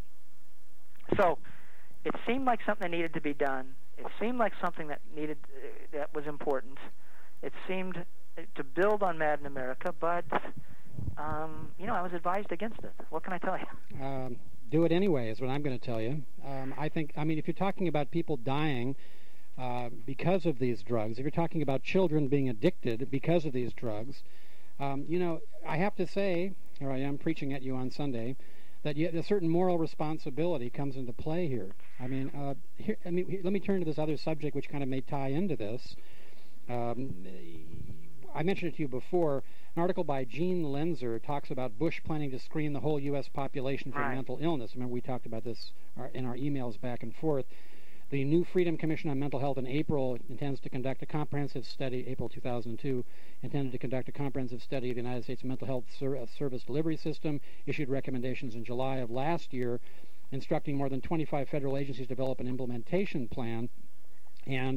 So it seemed like something that needed to be done. It seemed like something that needed uh, that was important. It seemed to build on Mad in America, but um, you know, I was advised against it. What can I tell you?
Um, do it anyway is what I'm going to tell you. Um, I think, I mean, if you're talking about people dying uh, because of these drugs, if you're talking about children being addicted because of these drugs, um, you know, I have to say, here I am preaching at you on Sunday, that you, a certain moral responsibility comes into play here. I mean, uh, here, I mean, here, let me turn to this other subject, which kind of may tie into this. Um, I mentioned it to you before. An article by Gene Lenzer talks about Bush planning to screen the whole U S population for
right.
mental illness. Remember, we talked about this in our emails back and forth. The new Freedom Commission on Mental Health in April intends to conduct a comprehensive study, April two thousand two, intended to conduct a comprehensive study of the United States mental health ser- service delivery system, issued recommendations in July of last year, instructing more than twenty-five federal agencies to develop an implementation plan. And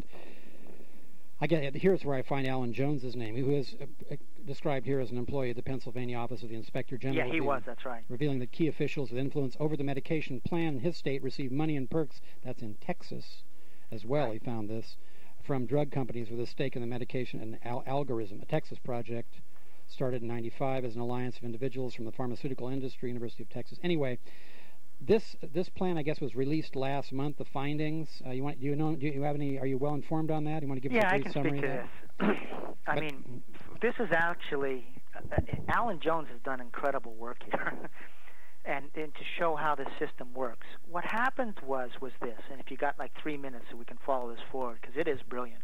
I get here's where I find Alan Jones's name, who is uh, described here as an employee of the Pennsylvania Office of the Inspector General.
Yeah, he was, that's right.
Revealing that key officials with influence over the medication plan in his state received money and perks, that's in Texas as well,
right.
He found this, from drug companies with a stake in the medication and al- algorithm. A Texas project started in ninety-five as an alliance of individuals from the pharmaceutical industry, University of Texas. Anyway, This this plan, I guess, was released last month. The findings. Uh, you want? Do you know? Do you have any? Are you well informed on that? You want to give
yeah,
us a brief summary?
Yeah, I can speak to this. I
but,
mean, this is actually uh, Alan Jones has done incredible work here, and, and to show how the system works. What happened was was this, and if you got like three minutes, so we can follow this forward because it is brilliant.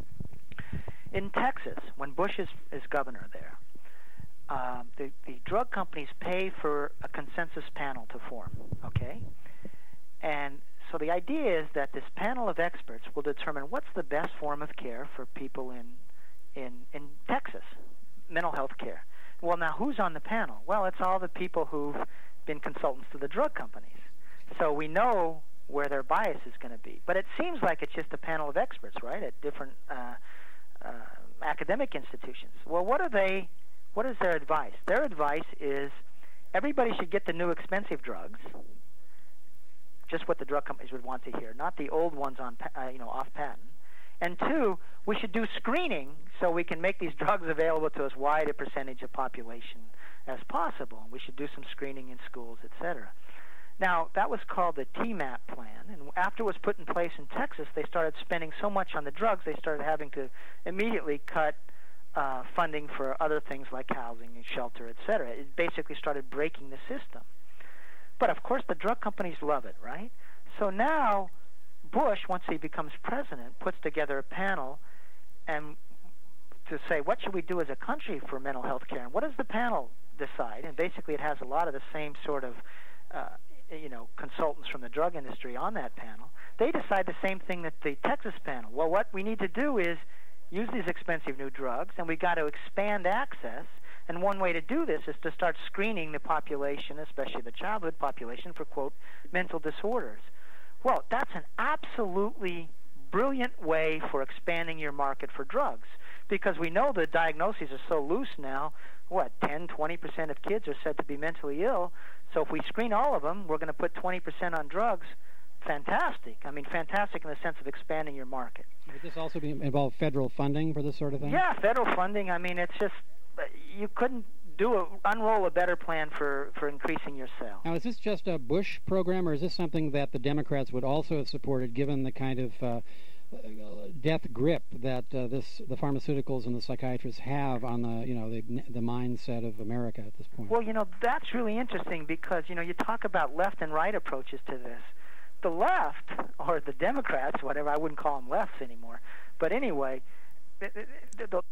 In Texas, when Bush is is governor there. Uh, the, the drug companies pay for a consensus panel to form, okay? And so the idea is that this panel of experts will determine what's the best form of care for people in in, in Texas, mental health care. Well, now, who's on the panel? Well, it's all the people who've been consultants to the drug companies. So we know where their bias is going to be. But it seems like it's just a panel of experts, right, at different uh, uh, academic institutions. Well, what are they... What is their advice? Their advice is everybody should get the new expensive drugs, just what the drug companies would want to hear, not the old ones on, uh, you know, off patent. And two, we should do screening so we can make these drugs available to as wide a percentage of population as possible. We should do some screening in schools, et cetera. Now, that was called the T MAP plan, and after it was put in place in Texas, they started spending so much on the drugs, they started having to immediately cut Uh, funding for other things like housing and shelter, et cetera. It basically started breaking the system. But, of course, the drug companies love it, right? So now Bush, once he becomes president, puts together a panel and to say, what should we do as a country for mental health care? And what does the panel decide? And basically it has a lot of the same sort of, uh, you know, consultants from the drug industry on that panel. They decide the same thing that the Texas panel. Well, what we need to do is use these expensive new drugs, and we've got to expand access. And one way to do this is to start screening the population, especially the childhood population, for, quote, mental disorders. Well, that's an absolutely brilliant way for expanding your market for drugs, because we know the diagnoses are so loose now. What, ten, twenty percent of kids are said to be mentally ill. So if we screen all of them, we're going to put twenty percent on drugs. Fantastic. I mean, fantastic in the sense of expanding your market.
Would this also be involve federal funding for this sort of thing?
Yeah, federal funding. I mean, it's just, you couldn't do a, unroll a better plan for, for increasing your sale.
Now, is this just a Bush program, or is this something that the Democrats would also have supported, given the kind of uh, death grip that uh, this the pharmaceuticals and the psychiatrists have on the you know the the mindset of America at this point?
Well, you know, that's really interesting because, you know, you talk about left and right approaches to this. The left, or the Democrats, whatever, I wouldn't call them lefts anymore, but anyway, the, the, the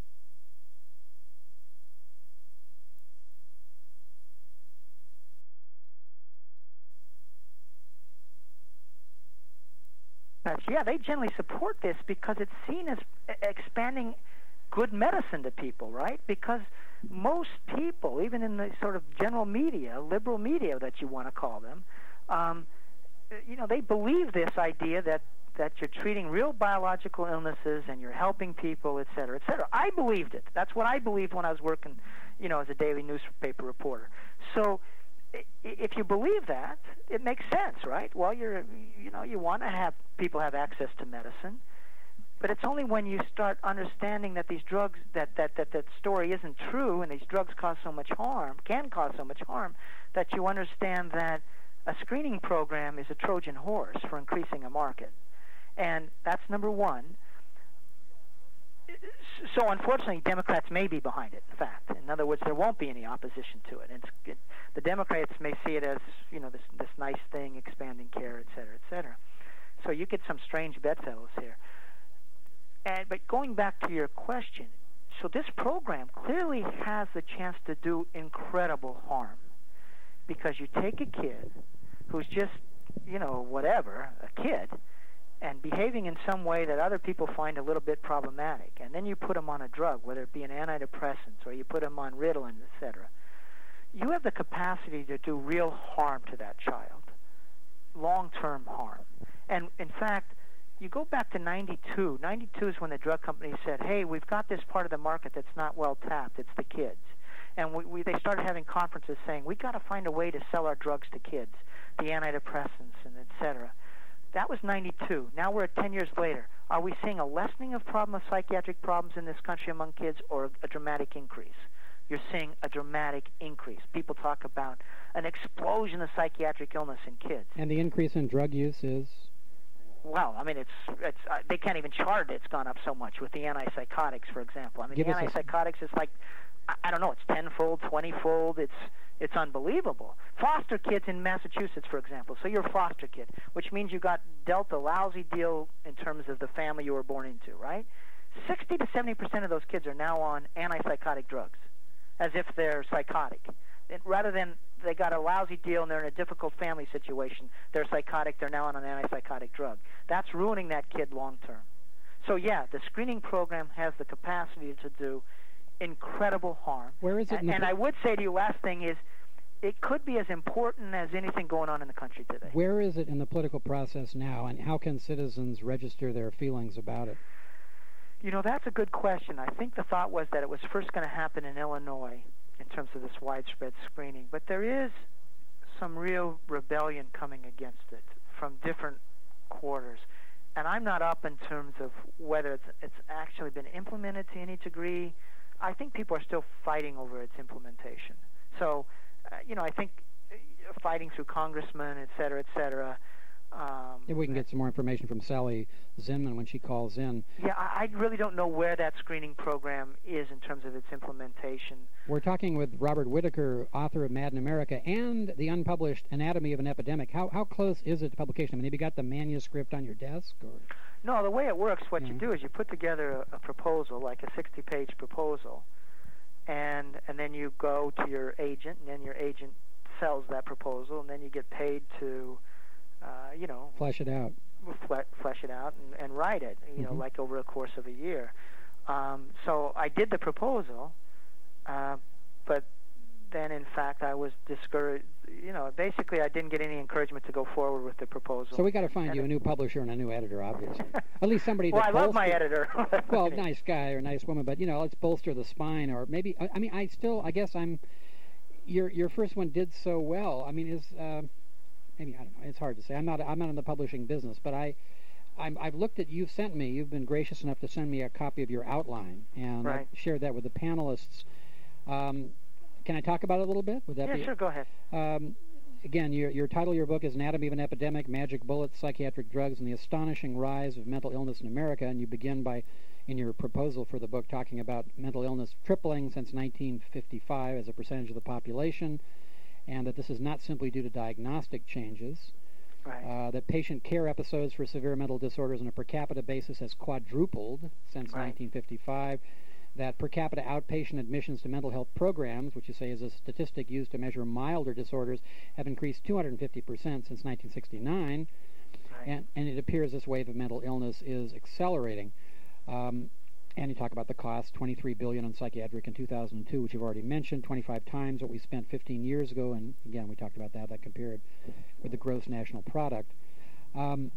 yeah, they generally support this because it's seen as expanding good medicine to people, right? Because most people, even in the sort of general media, liberal media that you want to call them, um, you know, they believe this idea that, that you're treating real biological illnesses and you're helping people, et cetera, et cetera. I believed it. That's what I believed when I was working, you know, as a daily newspaper reporter. So if you believe that, it makes sense, right? Well, you're, you know, you want to have people have access to medicine, but it's only when you start understanding that these drugs, that that that that story isn't true, and these drugs cause so much harm, can cause so much harm, that you understand that a screening program is a Trojan horse for increasing a market, and that's number one. So, unfortunately, Democrats may be behind it, in fact. In other words, there won't be any opposition to it. And it's, it, the Democrats may see it as, you know, this, this nice thing, expanding care, et cetera, et cetera. So you get some strange bedfellows here. And, but going back to your question, so this program clearly has the chance to do incredible harm. Because you take a kid who's just, you know, whatever, a kid, and behaving in some way that other people find a little bit problematic, and then you put them on a drug, whether it be an antidepressant or you put them on Ritalin, et cetera, you have the capacity to do real harm to that child, long-term harm. And, in fact, you go back to ninety-two. ninety-two is when the drug companies said, hey, we've got this part of the market that's not well tapped. It's the kids. And we, we, they started having conferences saying, we've got to find a way to sell our drugs to kids, the antidepressants, and et cetera. That was ninety-two. Now we're at ten years later. Are we seeing a lessening of problem of psychiatric problems in this country among kids, or a dramatic increase? You're seeing a dramatic increase. People talk about an explosion of psychiatric illness in kids.
And the increase in drug use is?
Well, I mean, it's it's uh, they can't even chart it. It's gone up so much with the antipsychotics, for example. I mean,
Give
the
us a-
antipsychotics is like, I, I don't know, it's tenfold, twenty-fold. It's It's unbelievable. Foster kids in Massachusetts, for example. So you're a foster kid, which means you got dealt a lousy deal in terms of the family you were born into, right? sixty to seventy percent of those kids are now on antipsychotic drugs, as if they're psychotic. And rather than they got a lousy deal and they're in a difficult family situation, they're psychotic, they're now on an antipsychotic drug. That's ruining that kid long term. So yeah, the screening program has the capacity to do incredible harm.
Where is it?
And, and I would say to you, last thing is, it could be as important as anything going on in the country today.
Where is it in the political process now, and how can citizens register their feelings about it?
You know, that's a good question. I think the thought was that it was first going to happen in Illinois in terms of this widespread screening, but there is some real rebellion coming against it from different quarters. And I'm not up in terms of whether it's, it's actually been implemented to any degree. I think people are still fighting over its implementation. So, uh, you know, I think uh, fighting through congressmen, et cetera, et cetera, Um,
Maybe we can get some more information from Sally Zinman when she calls in.
Yeah, I, I really don't know where that screening program is in terms of its implementation.
We're talking with Robert Whitaker, author of Mad in America and the unpublished Anatomy of an Epidemic. How how close is it to publication? I mean, have you got the manuscript on your desk? Or?
No, the way it works, what
Yeah.
you do is you put together a, a proposal, like a sixty-page proposal, and and then you go to your agent, and then your agent sells that proposal, and then you get paid to, uh, you know,
Flesh it out.
fle- flesh it out and, and write it, you know,
Mhm.
like over a course of a year. Um, so I did the proposal, uh, but then in fact I was discouraged. You know, basically I didn't get any encouragement to go forward with the proposal.
So we got to find
And
you a
it-
new publisher and a new editor, obviously. At least somebody.
Well,
to
I love my
bolster-
editor.
Well, nice guy or nice woman, but you know, let's bolster the spine, or maybe. I, I mean, I still, I guess I'm. Your your first one did so well. I mean, is uh, maybe I don't know. It's hard to say. I'm not I'm not in the publishing business, but I. I'm, I've looked at, you've sent me, you've been gracious enough to send me a copy of your outline, and
Right.
I've shared that with the panelists. Um, can I talk about it a little bit? Would that
Yeah,
be
sure, go ahead.
Um, again, your, your title of your book is Anatomy of an Epidemic, Magic Bullets, Psychiatric Drugs, and the Astonishing Rise of Mental Illness in America. And you begin by, in your proposal for the book, talking about mental illness tripling since nineteen fifty-five as a percentage of the population, and that this is not simply due to diagnostic changes.
Right.
Uh, that patient care episodes for severe mental disorders on a per capita basis has quadrupled since
Right.
nineteen fifty-five. That per capita outpatient admissions to mental health programs, which you say is a statistic used to measure milder disorders, have increased two hundred fifty percent since nineteen sixty-nine.
Right.
And, and it appears this wave of mental illness is accelerating. Um, and you talk about the cost, twenty-three billion dollars on psychiatric in two thousand two, which you've already mentioned, twenty-five times what we spent fifteen years ago. And again, we talked about that, that compared with the gross national product. Um,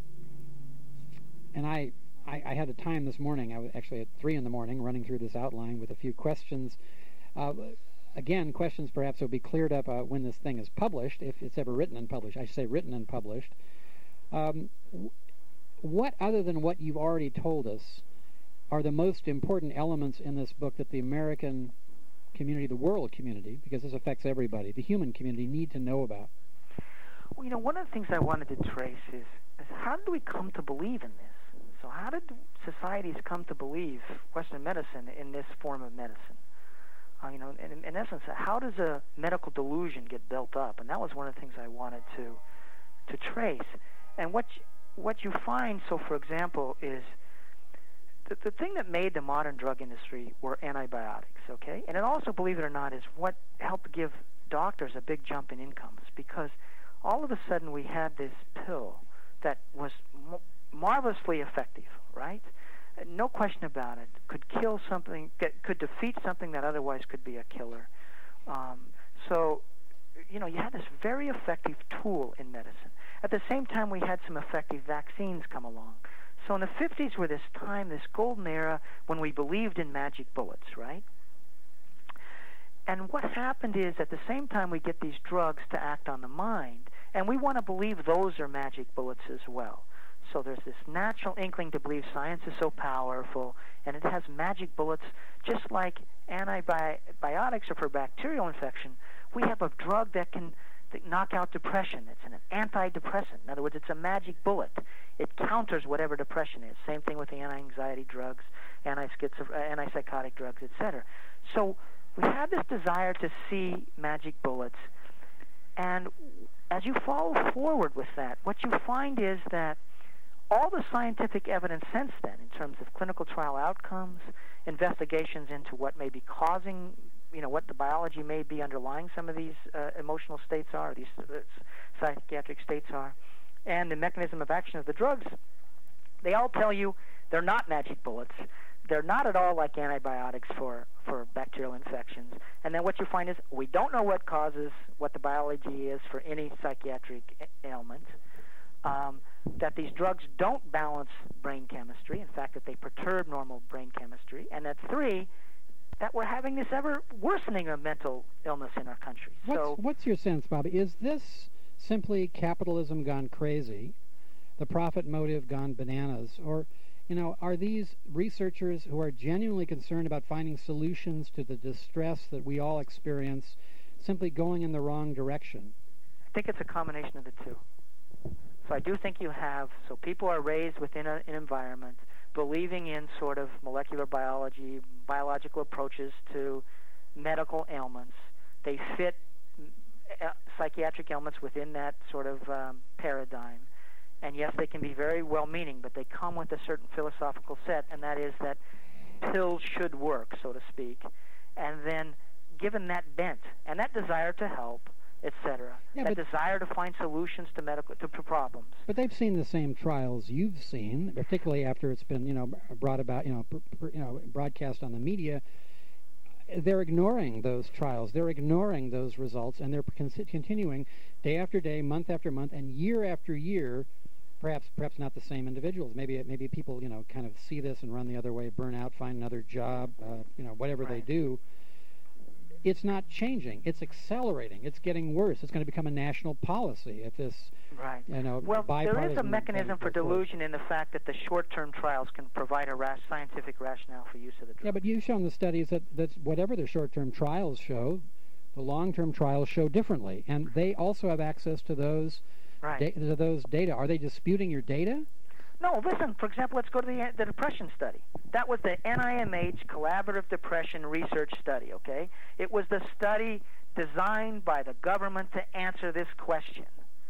and I, I, I had the time this morning, I was actually at three in the morning, running through this outline with a few questions. Uh, again, questions perhaps will be cleared up uh, when this thing is published, if it's ever written and published. I should say written and published. Um, w- what, other than what you've already told us, are the most important elements in this book that the American community, the world community, because this affects everybody, the human community, need to know about?
Well, you know, one of the things I wanted to trace is, is how did we come to believe in this? So how did societies come to believe Western medicine in this form of medicine? Uh, you know, in, in essence, how does a medical delusion get built up? And that was one of the things I wanted to to trace. And what you, what you find, so for example, is the, the thing that made the modern drug industry were antibiotics, okay? And it also, believe it or not, is what helped give doctors a big jump in incomes, because all of a sudden we had this pill that was m- marvelously effective, right? No question about it. Could kill something, get, could defeat something that otherwise could be a killer. Um, so, you know, you had this very effective tool in medicine. At the same time, we had some effective vaccines come along. So in the fifties were this time, this golden era, when we believed in magic bullets, right? And what happened is, at the same time, we get these drugs to act on the mind, and we want to believe those are magic bullets as well. So there's this natural inkling to believe science is so powerful, and it has magic bullets, just like antibiotics are for bacterial infection. We have a drug that can that knock out depression. It's an antidepressant. In other words, it's a magic bullet. It counters whatever depression is. Same thing with the anti-anxiety drugs, anti-schizo- antipsychotic drugs, et cetera. So we have this desire to see magic bullets, and as you follow forward with that, what you find is that all the scientific evidence since then, in terms of clinical trial outcomes, investigations into what may be causing, you know, what the biology may be underlying some of these uh, emotional states are, these uh, psychiatric states are, and the mechanism of action of the drugs, they all tell you they're not magic bullets. They're not at all like antibiotics for, for bacterial infections. And then what you find is we don't know what causes, what the biology is for any psychiatric ailment, um, that these drugs don't balance brain chemistry, in fact, that they perturb normal brain chemistry, and that three, that we're having this ever worsening of mental illness in our country.
What's,
so,
what's your sense, Bobby? Is this simply capitalism gone crazy, the profit motive gone bananas, or, you know, are these researchers who are genuinely concerned about finding solutions to the distress that we all experience simply going in the wrong direction?
I think it's a combination of the two. So I do think you have, so people are raised within a, an environment believing in sort of molecular biology, biological approaches to medical ailments. They fit uh, psychiatric ailments within that sort of um, paradigm. And yes, they can be very well-meaning, but they come with a certain philosophical set, and that is that pills should work, so to speak. And then given that bent and that desire to help, et cetera,
yeah,
that desire to find solutions to medical to problems.
But they've seen the same trials you've seen, particularly after it's been, you know, brought about, you know, pr- pr- you know, broadcast on the media. They're ignoring those trials. They're ignoring those results, and they're con- continuing day after day, month after month, and year after year. Perhaps, perhaps not the same individuals. Maybe, maybe people, you know, kind of see this and run the other way, burn out, find another job, uh, you know, whatever
right.
they do. It's not changing. It's accelerating. It's getting worse. It's going to become a national policy if this,
right.
you know,
well, there is a mechanism for delusion
forward.
in the fact that the short-term trials can provide a rash, scientific rationale for use of the drug.
Yeah, but you've shown the studies that, that whatever the short-term trials show, the long-term trials show differently, and they also have access to those,
right.
da- to those data. Are they disputing your data?
No, listen, for example, let's go to the, the depression study. That was the N I M H Collaborative Depression Research Study, okay? It was the study designed by the government to answer this question.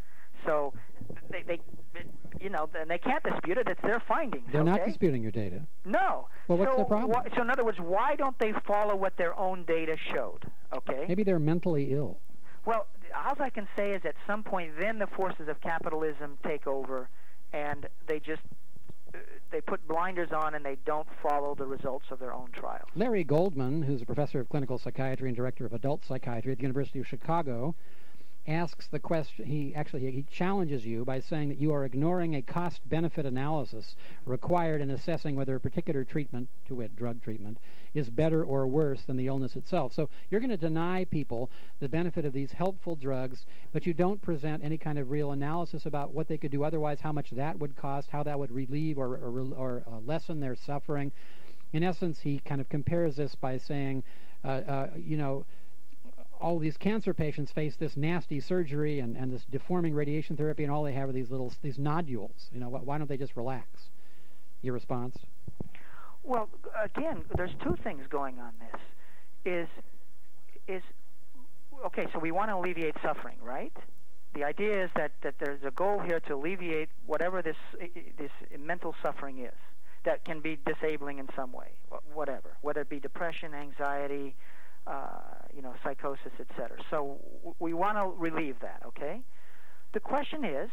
So they, they you know, and they can't dispute it. It's their findings,
They're
okay?
not disputing your data.
No.
Well, what's
so,
the problem?
Wh- so in other words, why don't they follow what their own data showed, okay?
Maybe they're mentally ill.
Well, all I can say is at some point then the forces of capitalism take over, and they just uh, they put blinders on and they don't follow the results of their own trials.
Larry Goldman, who's a professor of clinical psychiatry and director of adult psychiatry at the University of Chicago, asks the question, he actually he challenges you by saying that you are ignoring a cost-benefit analysis required in assessing whether a particular treatment, to wit, drug treatment, is better or worse than the illness itself. So you're going to deny people the benefit of these helpful drugs, but you don't present any kind of real analysis about what they could do otherwise, how much that would cost, how that would relieve or, or, or uh, lessen their suffering. In essence, he kind of compares this by saying, uh, uh, you know, all these cancer patients face this nasty surgery and, and this deforming radiation therapy, and all they have are these little these nodules. You know, why don't they just relax? Your response?
Well, again, there's two things going on. This is is okay. So we want to alleviate suffering, right? The idea is that, that there's a goal here to alleviate whatever this this mental suffering is that can be disabling in some way, whatever, whether it be depression, anxiety, Uh, you know, psychosis, et cetera. So w- we want to relieve that, okay? The question is,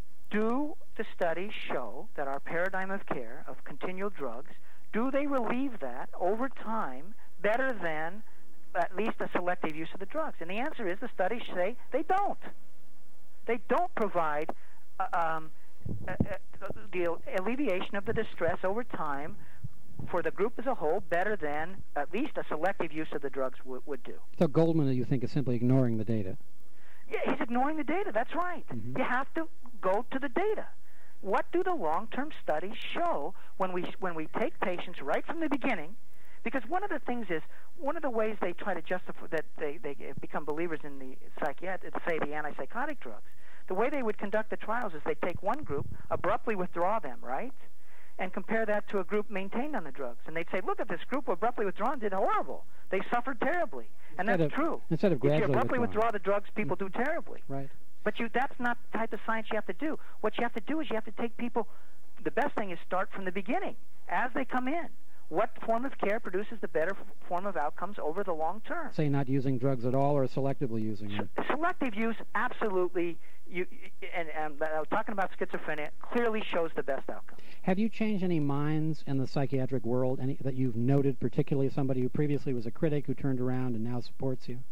do the studies show that our paradigm of care, of continual drugs, do they relieve that over time better than at least a selective use of the drugs? And the answer is the studies say they don't. They don't provide uh, um, uh, uh, the alleviation of the distress over time for the group as a whole better than at least a selective use of the drugs w- would do.
So Goldman, you think, is simply ignoring the data?
Yeah, he's ignoring the data. That's right. Mm-hmm. You have to go to the data. What do the long-term studies show when we when we take patients right from the beginning? Because one of the things is, one of the ways they try to justify that they, they become believers in the psychiatric, say the antipsychotic drugs, the way they would conduct the trials is they take one group, abruptly withdraw them, right? And compare that to a group maintained on the drugs. And they'd say, look at this group abruptly withdrawn did horrible. They suffered terribly. And
instead
that's
of,
true.
Instead of gradually
if you abruptly
withdrawn.
withdraw the drugs, people do terribly.
Right.
But you that's not the type of science you have to do. What you have to do is you have to take people, the best thing is start from the beginning, as they come in. What form of care produces the better f- form of outcomes over the long term?
Say not using drugs at all or selectively using them.
S- selective use, absolutely, you, and, and uh, talking about schizophrenia, clearly shows the best outcome.
Have you changed any minds in the psychiatric world any, that you've noted, particularly somebody who previously was a critic who turned around and now supports you?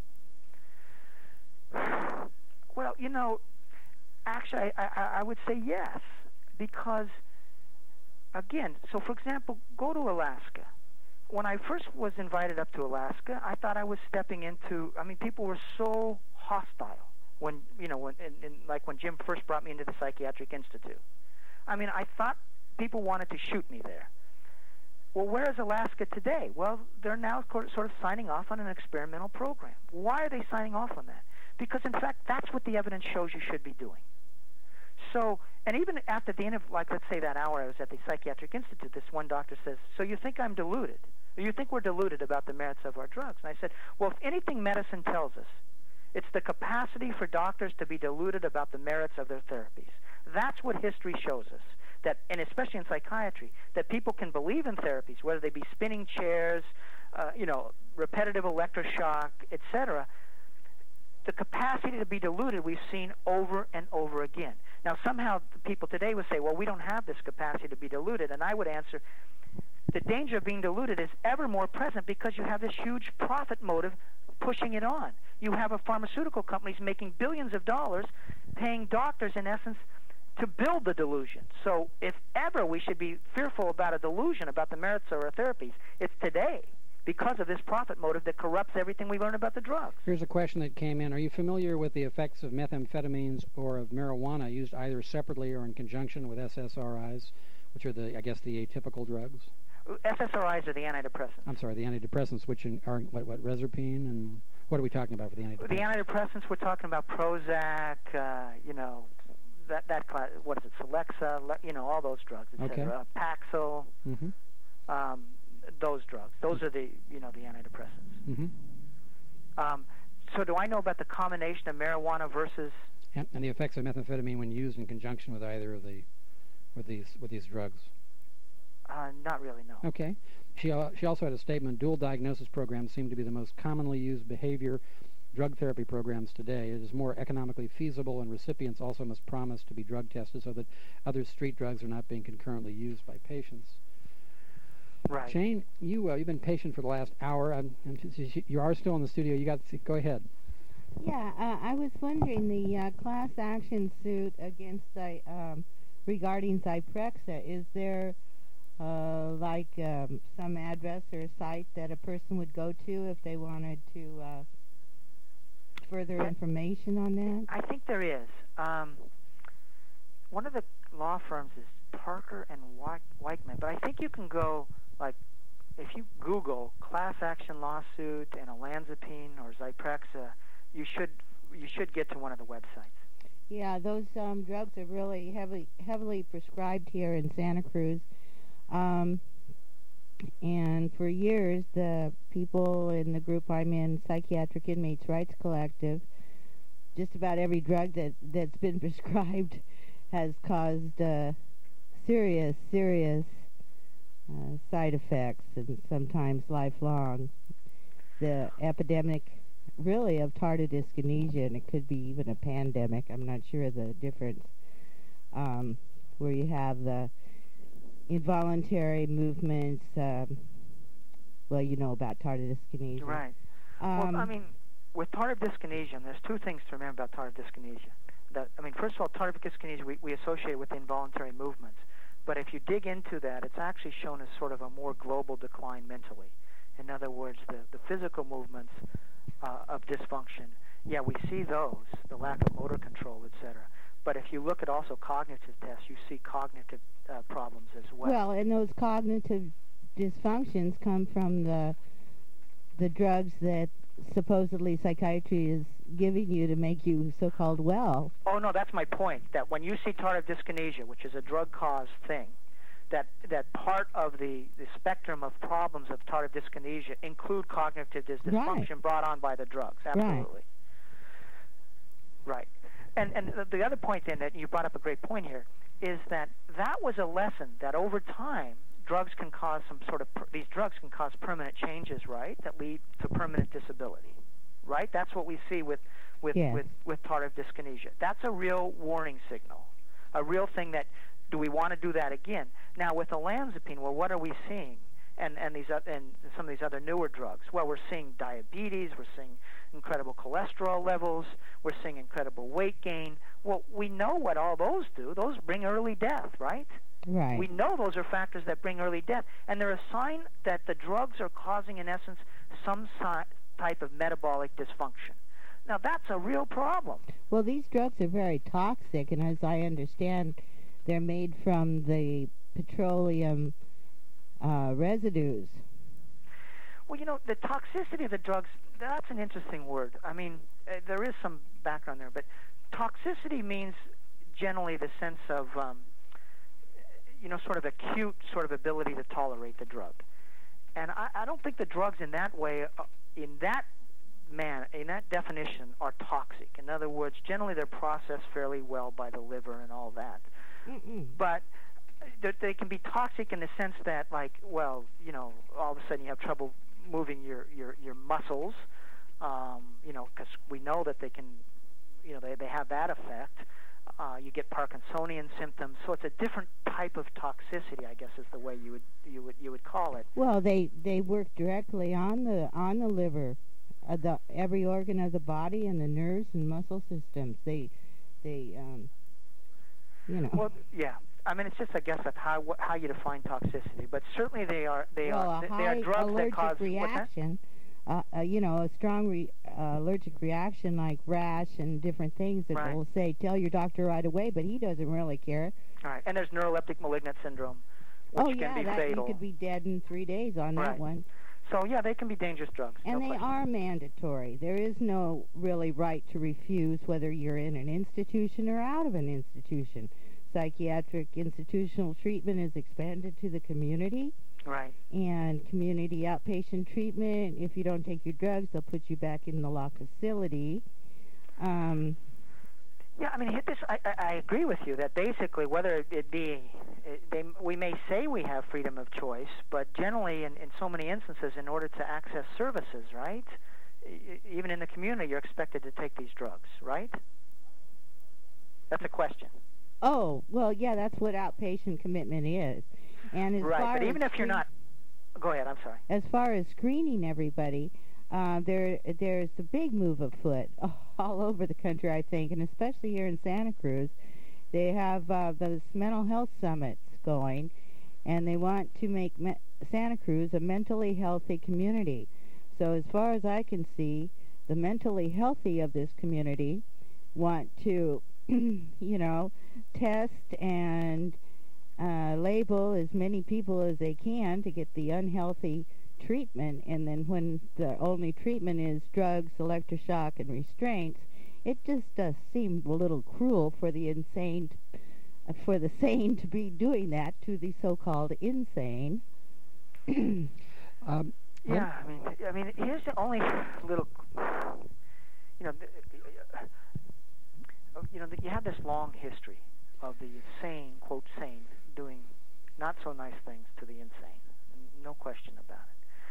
Well, you know, actually, I, I, I would say yes, because, again, so for example, go to Alaska. When I first was invited up to Alaska, I thought I was stepping into, I mean, people were so hostile when, you know, when, in, in, like when Jim first brought me into the Psychiatric Institute. I mean, I thought people wanted to shoot me there. Well, where is Alaska today? Well, they're now sort of signing off on an experimental program. Why are they signing off on that? Because, in fact, that's what the evidence shows you should be doing. So, and even after the end of, like, let's say that hour I was at the Psychiatric Institute, this one doctor says, so you think I'm deluded? Or you think we're deluded about the merits of our drugs? And I said, well, if anything medicine tells us, it's the capacity for doctors to be deluded about the merits of their therapies. That's what history shows us, that, and especially in psychiatry, that people can believe in therapies, whether they be spinning chairs, uh, you know, repetitive electroshock, et cetera. The capacity to be deluded we've seen over and over again. Now, somehow people today would say, well, we don't have this capacity to be deluded, and I would answer, the danger of being deluded is ever more present because you have this huge profit motive pushing it on. You have a pharmaceutical companies making billions of dollars paying doctors, in essence, to build the delusion. So if ever we should be fearful about a delusion about the merits of our therapies, it's today, because of this profit motive that corrupts everything we learn about the drugs.
Here's a question that came in. Are you familiar with the effects of methamphetamines or of marijuana used either separately or in conjunction with S S R Is, which are the, I guess, the atypical drugs?
S S R Is are the antidepressants.
I'm sorry, the antidepressants, which in, are, what, what, Rezapine, and what are we talking about for the antidepressants?
The antidepressants, we're talking about Prozac, uh, you know, that, that class, what is it, Celexa, you know, all those drugs, et
okay.
cetera. Paxil,
mm-hmm.
um, those drugs. Those are the, you know, the antidepressants.
Mm-hmm.
Um, so do I know about the combination of marijuana versus...
And, and the effects of methamphetamine when used in conjunction with either of the, with these, with these drugs?
Uh, not really, no.
Okay. She, uh, she also had a statement, dual diagnosis programs seem to be the most commonly used behavior drug therapy programs today. It is more economically feasible, and recipients also must promise to be drug tested so that other street drugs are not being concurrently used by patients.
Right.
Jane, you, uh, you've been patient for the last hour. I'm, I'm just, you are still in the studio. You got to go ahead.
Yeah, uh, I was wondering, the uh, class action suit against the, um, regarding Zyprexa, is there uh, like um, some address or site that a person would go to if they wanted to uh, further information on that?
I think there is. Um, one of the law firms is Parker and Weichman, but I think you can go, like, if you Google class action lawsuit and olanzapine or Zyprexa, you should you should get to one of the websites.
Yeah, those um, drugs are really heavily heavily prescribed here in Santa Cruz, um, and for years the people in the group I'm in, Psychiatric Inmates Rights Collective, just about every drug that that's been prescribed has caused uh, serious serious uh, side effects, and sometimes lifelong. The epidemic, really, of tardive dyskinesia, and it could be even a pandemic, I'm not sure of the difference, um, where you have the involuntary movements, um, well, you know about tardive dyskinesia.
Right.
Um,
well, I mean, with tardive dyskinesia, there's two things to remember about tardive dyskinesia. That, I mean, first of all, tardive dyskinesia we, we associate with involuntary movements, but if you dig into that, it's actually shown as sort of a more global decline mentally. In other words, the, the physical movements uh, of dysfunction, yeah, we see those, the lack of motor control, et cetera. But if you look at also cognitive tests, you see cognitive uh, problems as well.
Well, and those cognitive dysfunctions come from the the drugs that supposedly psychiatry is giving you to make you so-called well.
Oh, no, that's my point, that when you see tardive dyskinesia, which is a drug-caused thing, that that part of the, the spectrum of problems of tardive dyskinesia include cognitive dysfunction
right.
brought on by the drugs. Absolutely. Right. right. And and the other point then that you brought up a great point here is that that was a lesson that over time drugs can cause some sort of per, these drugs can cause permanent changes, right? That lead to permanent disability. Right? That's what we see with with
yes.
with, with tardive dyskinesia. That's a real warning signal. A real thing that, do we want to do that again? Now, with olanzapine, well, what are we seeing? And and these uh, and some of these other newer drugs. Well, we're seeing diabetes. We're seeing incredible cholesterol levels. We're seeing incredible weight gain. Well, we know what all those do. Those bring early death, right?
Right.
We know those are factors that bring early death, and they're a sign that the drugs are causing, in essence, some si- type of metabolic dysfunction. Now, that's a real problem.
Well, these drugs are very toxic, and as I understand, they're made from the petroleum uh, residues.
Well, you know, the toxicity of the drugs, that's an interesting word. I mean, uh, there is some background there, but toxicity means generally the sense of, um, you know, sort of acute sort of ability to tolerate the drug. And I, I don't think the drugs in that way, uh, in that man, in that definition, are toxic. In other words, generally they're processed fairly well by the liver and all that.
Mm-mm.
But they, they can be toxic in the sense that, like, well, you know, all of a sudden you have trouble moving your, your, your muscles, um, you know, because we know that they can, you know, they, they have that effect. Uh, you get Parkinsonian symptoms, so it's a different type of toxicity, I guess, is the way you would you would you would call it.
Well, they they work directly on the on the liver, uh, the every organ of the body, and the nerves and muscle systems. They they um, you know.
Well, yeah. I mean, it's just, I guess, that's how wh- how you define toxicity. But certainly they are they
well,
are
a
they
high
are drugs
allergic
that cause
reaction. Uh, uh, you know, a strong re- uh, allergic reaction like rash and different things that
Right.
will say, tell your doctor right away, but he doesn't really care.
All right, and there's neuroleptic malignant syndrome, which
oh,
can
yeah,
be
that,
fatal.
you could be dead in three days on that
Right.
one.
So yeah, they can be dangerous drugs.
And
no
they
question.
are mandatory. There is no really right to refuse whether you're in an institution or out of an institution. Psychiatric institutional treatment is expanded to the community.
Right.
And community outpatient treatment, if you don't take your drugs, they'll put you back in the law facility. Um,
Yeah, I mean, hit this. I, I, I agree with you that basically, whether it be, it, they, we may say we have freedom of choice, but generally, in, in so many instances, in order to access services, right, e- even in the community, you're expected to take these drugs, right? That's a question.
oh, well, yeah, that's what outpatient commitment is. And as
Right,
far
but even
as
if you're
screen-
not, go ahead. I'm sorry.
As far as screening everybody, uh, there there's a big move afoot all over the country, I think, and especially here in Santa Cruz. They have uh, those mental health summits going, and they want to make me- Santa Cruz a mentally healthy community. So as far as I can see, the mentally healthy of this community want to, you know, test and uh, label as many people as they can to get the unhealthy treatment, and then when the only treatment is drugs, electroshock, and restraints, it just does seem a little cruel for the insane, t- uh, for the sane to be doing that to the so-called insane.
Um,
Yeah, I mean, I mean, here's the only little, you know, th- uh, you know, th- you have this long history of the sane, quote sane, doing not so nice things to the insane, no question about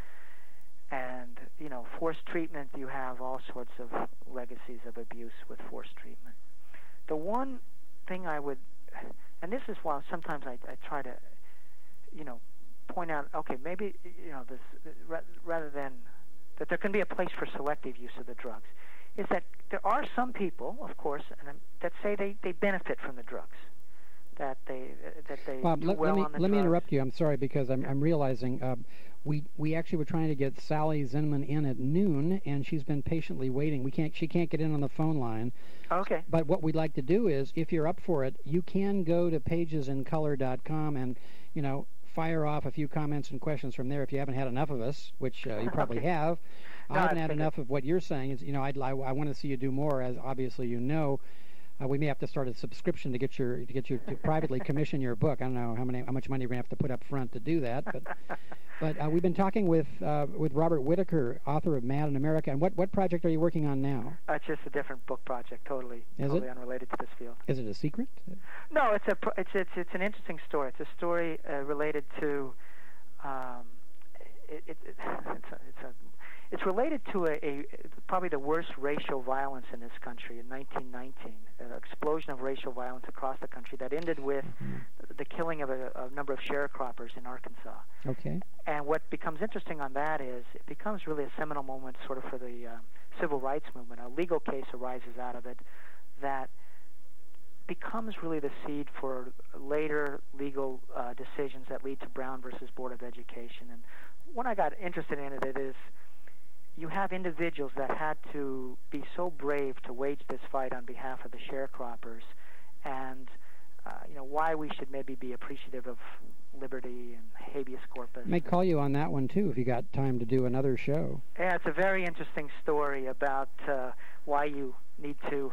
it. And you know, forced treatment, you have all sorts of legacies of abuse with forced treatment. The one thing I would, and this is why sometimes I, I try to, you know, point out, okay, maybe, you know, this, rather than that there can be a place for selective use of the drugs, is that there are some people, of course, and, um, that say they, they benefit from the drugs, that they that they
Bob,
do
let,
well
let me
on the
let me
drugs.
interrupt you. I'm sorry because I'm I'm realizing uh, we we actually were trying to get Sally Zinman in at noon, and she's been patiently waiting. We can't she can't get in on the phone line.
Okay.
But what we'd like to do is, if you're up for it, you can go to pages in color dot com and, you know, fire off a few comments and questions from there if you haven't had enough of us, which uh, you probably
Okay.
have.
No,
I haven't
I
had
figured.
enough of what you're saying. It's, you know, I'd, I, I want to see you do more, as obviously you know. Uh, we may have to start a subscription to get your to get you to privately commission your book. I don't know how many how much money we're gonna have to put up front to do that, but but uh, we've been talking with uh, with Robert Whitaker, author of Mad in America. And what, what project are you working on now?
Uh, it's just a different book project, totally,
Is
totally
it?
unrelated to this field.
Is it a secret?
No, it's a pro- it's it's it's an interesting story. It's a story uh, related to um, it, it, it, it's a, it's a it's related to a, a probably the worst racial violence in this country in nineteen nineteen, an explosion of racial violence across the country that ended with the killing of a, a number of sharecroppers in Arkansas.
Okay.
And what becomes interesting on that is it becomes really a seminal moment sort of for the uh, civil rights movement. A legal case arises out of it that becomes really the seed for later legal uh, decisions that lead to Brown versus Board of Education. And when I got interested in it, it is you have individuals that had to be so brave to wage this fight on behalf of the sharecroppers, and uh, you know why we should maybe be appreciative of liberty and habeas corpus.
I may call you on that one too if you got time to do another show.
Yeah, it's a very interesting story about uh, why you need to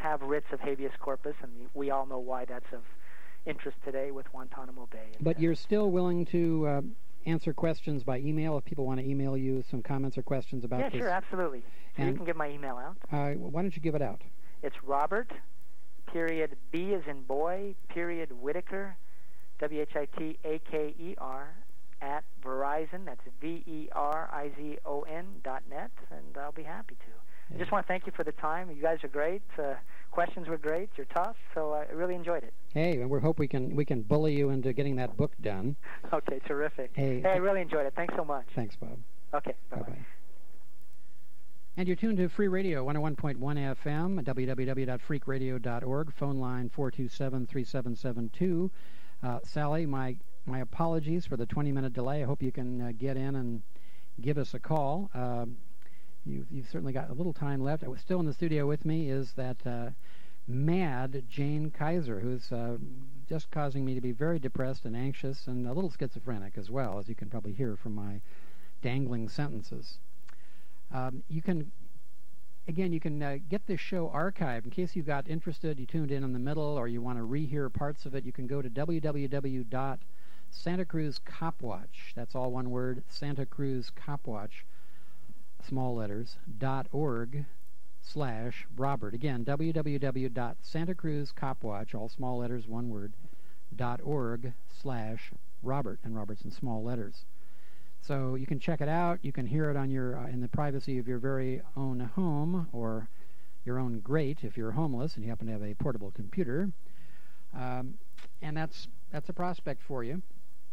have writs of habeas corpus, and we all know why that's of interest today with Guantanamo Bay.
But you're still willing to uh, answer questions by email if people want to email you some comments or questions about
yeah,
this?
Yeah, sure, absolutely. So
and,
you can give my email out.
Uh, why don't you give it out?
It's Robert, period, B as in boy, period, Whitaker, W H I T A K E R, at Verizon, that's V E R I Z O N dot net, and I'll be happy to. I just want to thank you for the time. You guys are great. Uh, questions were great. You're tough, so I really enjoyed it.
Hey, and we hope we can we can bully you into getting that book done.
Okay, terrific.
Hey,
hey I really enjoyed it. Thanks so much.
Thanks, Bob.
Okay, bye-bye.
Bye-bye. And you're tuned to Free Radio, one oh one point one F M, w w w dot freak radio dot org, phone line four two seven, three seven seven two. Uh, Sally, my my apologies for the twenty-minute delay. I hope you can uh, get in and give us a call. Um, you, you've certainly got a little time left. I was still in the studio with me is that uh, mad Jane Kaiser, who's uh, just causing me to be very depressed and anxious and a little schizophrenic as well, as you can probably hear from my dangling sentences. Um, you can, again, you can uh, get this show archived. In case you got interested, you tuned in in the middle, or you want to rehear parts of it, you can go to w w w dot Santa Cruz Copwatch, that's all one word, Santa Cruz Copwatch, small letters, dot org slash Robert. Again, w w w dot Santa Cruz Copwatch, all small letters, one word, dot org slash Robert, and Robert's in small letters. So you can check it out. You can hear it on your uh, in the privacy of your very own home or your own grate if you're homeless and you happen to have a portable computer. Um, and that's that's a prospect for you.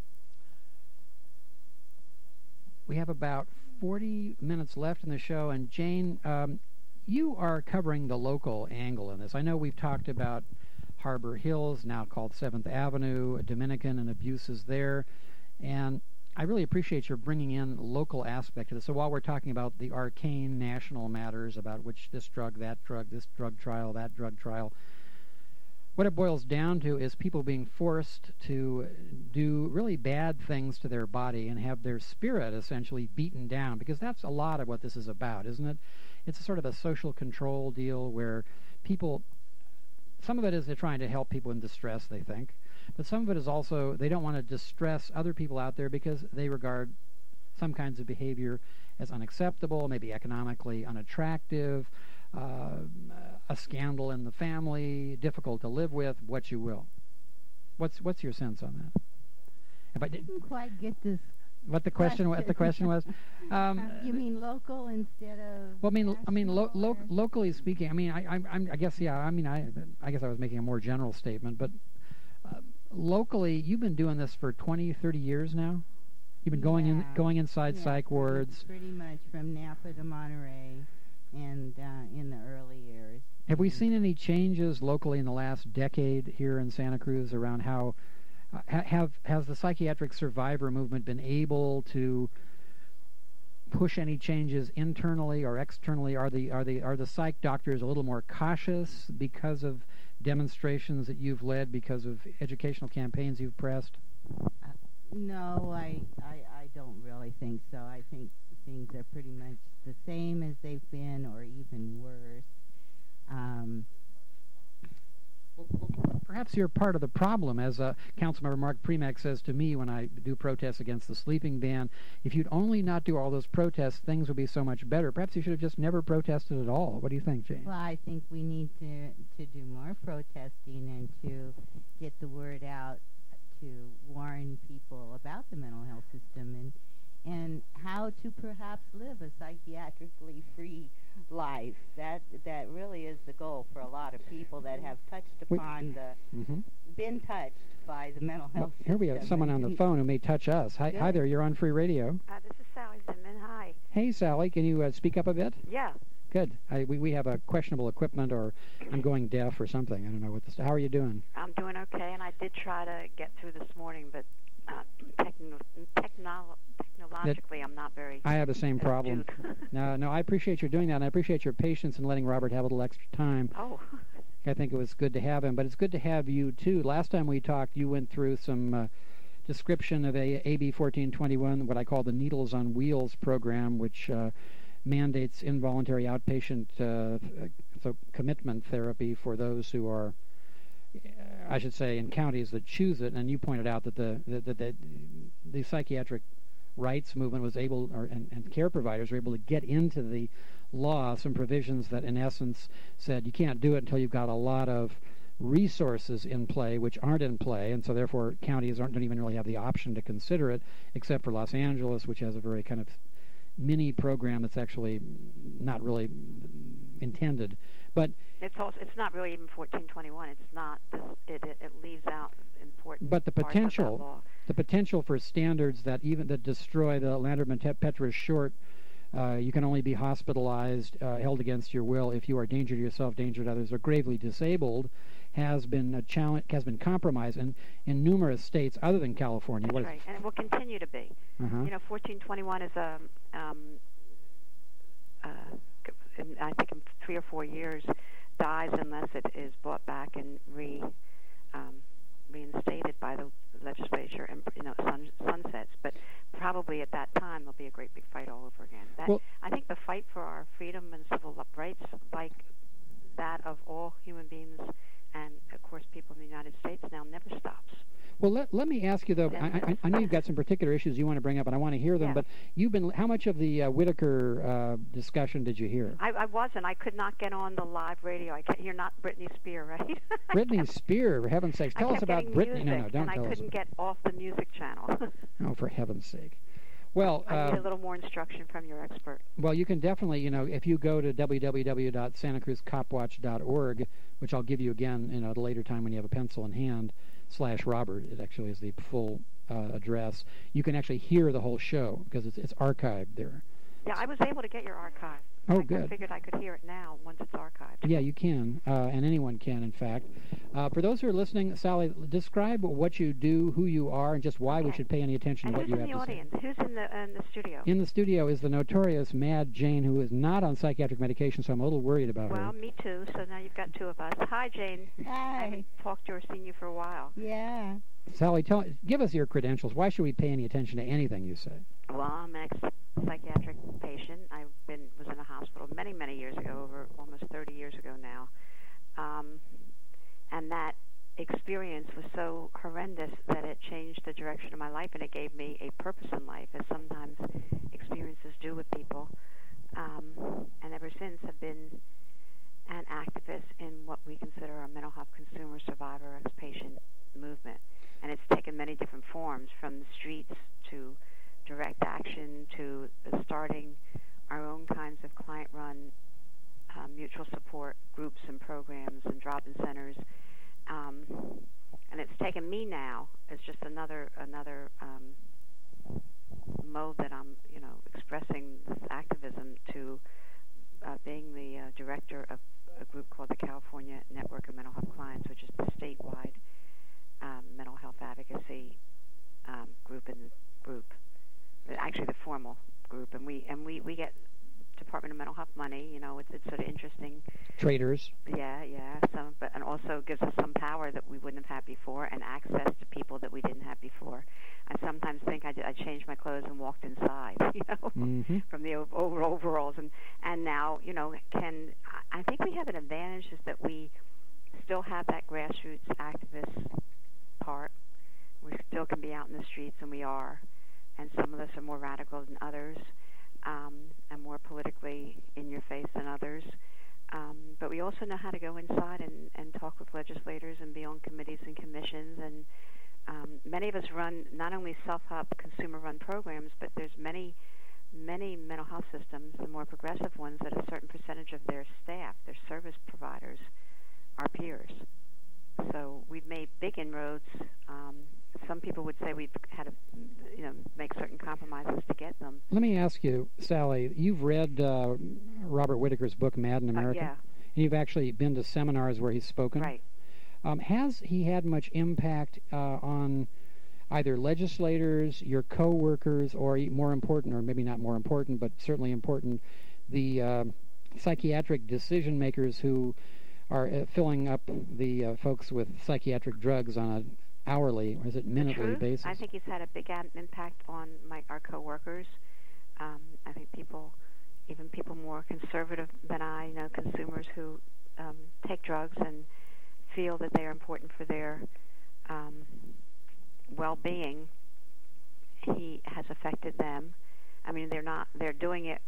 We have about forty minutes left in the show, and Jane, um, you are covering the local angle in this. I know we've talked about Harbor Hills, now called seventh Avenue, Dominican, and abuses there, and I really appreciate your bringing in local aspect to this. So while we're talking about the arcane national matters about which this drug, that drug, this drug trial, that drug trial, what it boils down to is people being forced to do really bad things to their body and have their spirit essentially beaten down, because that's a lot of what this is about, isn't it? It's a sort of a social control deal where people, some of it is they're trying to help people in distress, they think. But some of it is also they don't want to distress other people out there because they regard some kinds of behavior as unacceptable, maybe economically unattractive, uh, a scandal in the family, difficult to live with, what you will. What's what's your sense on that? If I
didn't quite get this.
What the question? What the question was? Um,
uh, you mean local instead of?
Well, I mean, I mean, lo- lo- locally speaking. I mean, I, I, I'm, I guess, yeah. I mean, I, I guess I was making a more general statement, but. Uh, locally, you've been doing this for twenty, thirty years now? You've been going
yeah.
in, going inside
yeah,
psych wards?
Pretty much from Napa to Monterey and uh, in the early years.
Have we seen any changes locally in the last decade here in Santa Cruz around how, uh, ha- have has the psychiatric survivor movement been able to push any changes internally or externally? Are the, are the, are the psych doctors a little more cautious because of demonstrations that you've led, because of educational campaigns you've pressed?
Uh, no, I, I I don't really think so. I think things are pretty much the same as they've been, or even worse. Um,
Perhaps you're part of the problem, as uh, Councilmember Mark Premack says to me when I do protests against the sleeping ban. If you'd only not do all those protests, things would be so much better. Perhaps you should have just never protested at all. What do you think, Jane?
Well, I think we need to, to do more protesting and to get the word out to warn people about the mental health system and and how to perhaps live a psychiatrically free life. That that really is the goal for a lot of people that have touched upon the,
mm-hmm.
been touched by the mental health
well,
system.
Here we have someone on the phone who may touch us. Hi, hi there, you're on Free Radio.
Uh, this is Sally Zinman. Hi.
Hey, Sally, can you uh, speak up a bit?
Yeah.
Good. I, we, we have a questionable equipment, or I'm going deaf or something. I don't know what this. How are you doing?
I'm doing okay, and I did try to get through this morning, but uh, techno- technolo- technologically, that, I'm not very.
I have the same problem. no, no, I appreciate you doing that, and I appreciate your patience in letting Robert have a little extra time.
Oh.
I think it was good to have him, but it's good to have you too. Last time we talked, you went through some uh, description of a A B fourteen twenty-one, what I call the Needles on Wheels program, which uh, mandates involuntary outpatient uh, so commitment therapy for those who are, I should say, in counties that choose it. And you pointed out that the that the, the, the psychiatric rights movement was able, or and, and care providers were able to get into the law some provisions that, in essence, said you can't do it until you've got a lot of resources in play, which aren't in play, and so therefore counties aren't, don't even really have the option to consider it, except for Los Angeles, which has a very kind of mini program that's actually not really intended. But
it's also it's not really even fourteen twenty-one. It's not. It it, it leaves out important.
But the
parts
potential,
of that law.
the potential for standards that even that destroy the Landerman Petra short. Uh, you can only be hospitalized, uh, held against your will, if you are danger to yourself, danger to others, or gravely disabled, has been a challenge, has been compromised in, in numerous states other than California.
That's
what
right, and it will continue to be.
Uh-huh.
You know, fourteen twenty-one is a, um, uh, in, I think in three or four years, dies unless it is brought back and re um, reinstated by the legislature and, you know, sun, sunsets. But probably at that time there'll be a great big fight all over again. That,
well,
I think the fight for our freedom and civil rights, like that of all human beings and, of course, people in the United States now, never stops.
Well, let, let me ask you, though, I, I, I know you've got some particular issues you want to bring up, and I want to hear them,
yeah.
but you've been, how much of the uh, Whitaker uh, discussion did you hear?
I, I wasn't. I could not get on the live radio. I can't, you're not Britney Spears, right?
Britney Spears, for heaven's sakes. Tell
I
us about Britney.
Music,
No, no, don't
and
tell us.
I couldn't get off the music channel.
Oh, for heaven's sake. Well,
I need
uh,
a little more instruction from your expert.
Well, you can definitely, you know, if you go to w w w dot santa cruz cop watch dot org, which I'll give you again, you know, at a later time when you have a pencil in hand, slash Robert, it actually is the full uh, address, you can actually hear the whole show because it's it's archived there.
Yeah, I was able to get your archive.
Oh,
I
good.
I figured I could hear it now once it's archived.
Yeah, you can, uh, and anyone can, in fact. Uh, for those who are listening, Sally, describe what you do, who you are, and just why
okay.
we should pay any attention
and
to what you have to
say. Who's in the audience? Who's in the, in the studio?
In the studio is the notorious Mad Jane, who is not on psychiatric medication, so I'm a little worried about
well,
her.
Well, me too, so now you've got two of us. Hi, Jane.
Hi.
I haven't talked to or seen you for a while.
Yeah.
Sally, tell, give us your credentials. Why should we pay any attention to anything you say?
Well, I'm an ex-psychiatric patient. I've been was in a hospital many, many years ago, over almost thirty years ago now. Um, and that experience was so horrendous that it changed the direction of my life, and it gave me a purpose in life, as sometimes experiences do with people. Um, and ever since, have been an activist in what we consider our mental health consumer survivor ex-patient movement. And it's taken many different forms, from the streets to direct action to starting our own kinds of client-run uh, mutual support groups and programs and drop-in centers. Um, and it's taken me now as just another another um, mode that I'm, you know, expressing this activism to uh, being the uh, director of a group called the California Network of Mental Health Clients, which is the statewide um, mental health advocacy um, group in the group. Actually, the formal group, and we and we, we get Department of Mental Health money. You know, it's it's sort of interesting.
Traders.
Yeah, yeah. Some, but and also gives us some power that we wouldn't have had before, and access to people that we didn't have before. I sometimes think I, did, I changed my clothes and walked inside, you know,
mm-hmm.
from the over overalls, and and now, you know, can I think we have an advantage is that we still have that grassroots activist part. We still can be out in the streets, and we are. And some of us are more radical than others, um, and more politically in your face than others. Um, but we also know how to go inside and, and talk with legislators and be on committees and commissions. And um, many of us run not only self-help consumer-run programs, but there's many, many mental health systems, the more progressive ones, that a certain percentage of their staff, their service providers, are peers. So we've made big inroads. Um, Some people would say we've had to, you know, make certain compromises to get them.
Let me ask you, Sally, you've read uh, Robert Whitaker's book, Mad in America?
Uh, yeah.
And you've actually been to seminars where he's spoken?
Right.
Um, has he had much impact uh, on either legislators, your co-workers, or more important, or maybe not more important, but certainly important, the uh, psychiatric decision-makers who are uh, filling up the uh, folks with psychiatric drugs on a hourly, or is it minutely basis?
I think he's had a big am- impact on my our coworkers. Um, I think people, even people more conservative than I, you know, consumers who um, take drugs and feel that they are important for their um, well-being, he has affected them. I mean, they're not, they're doing it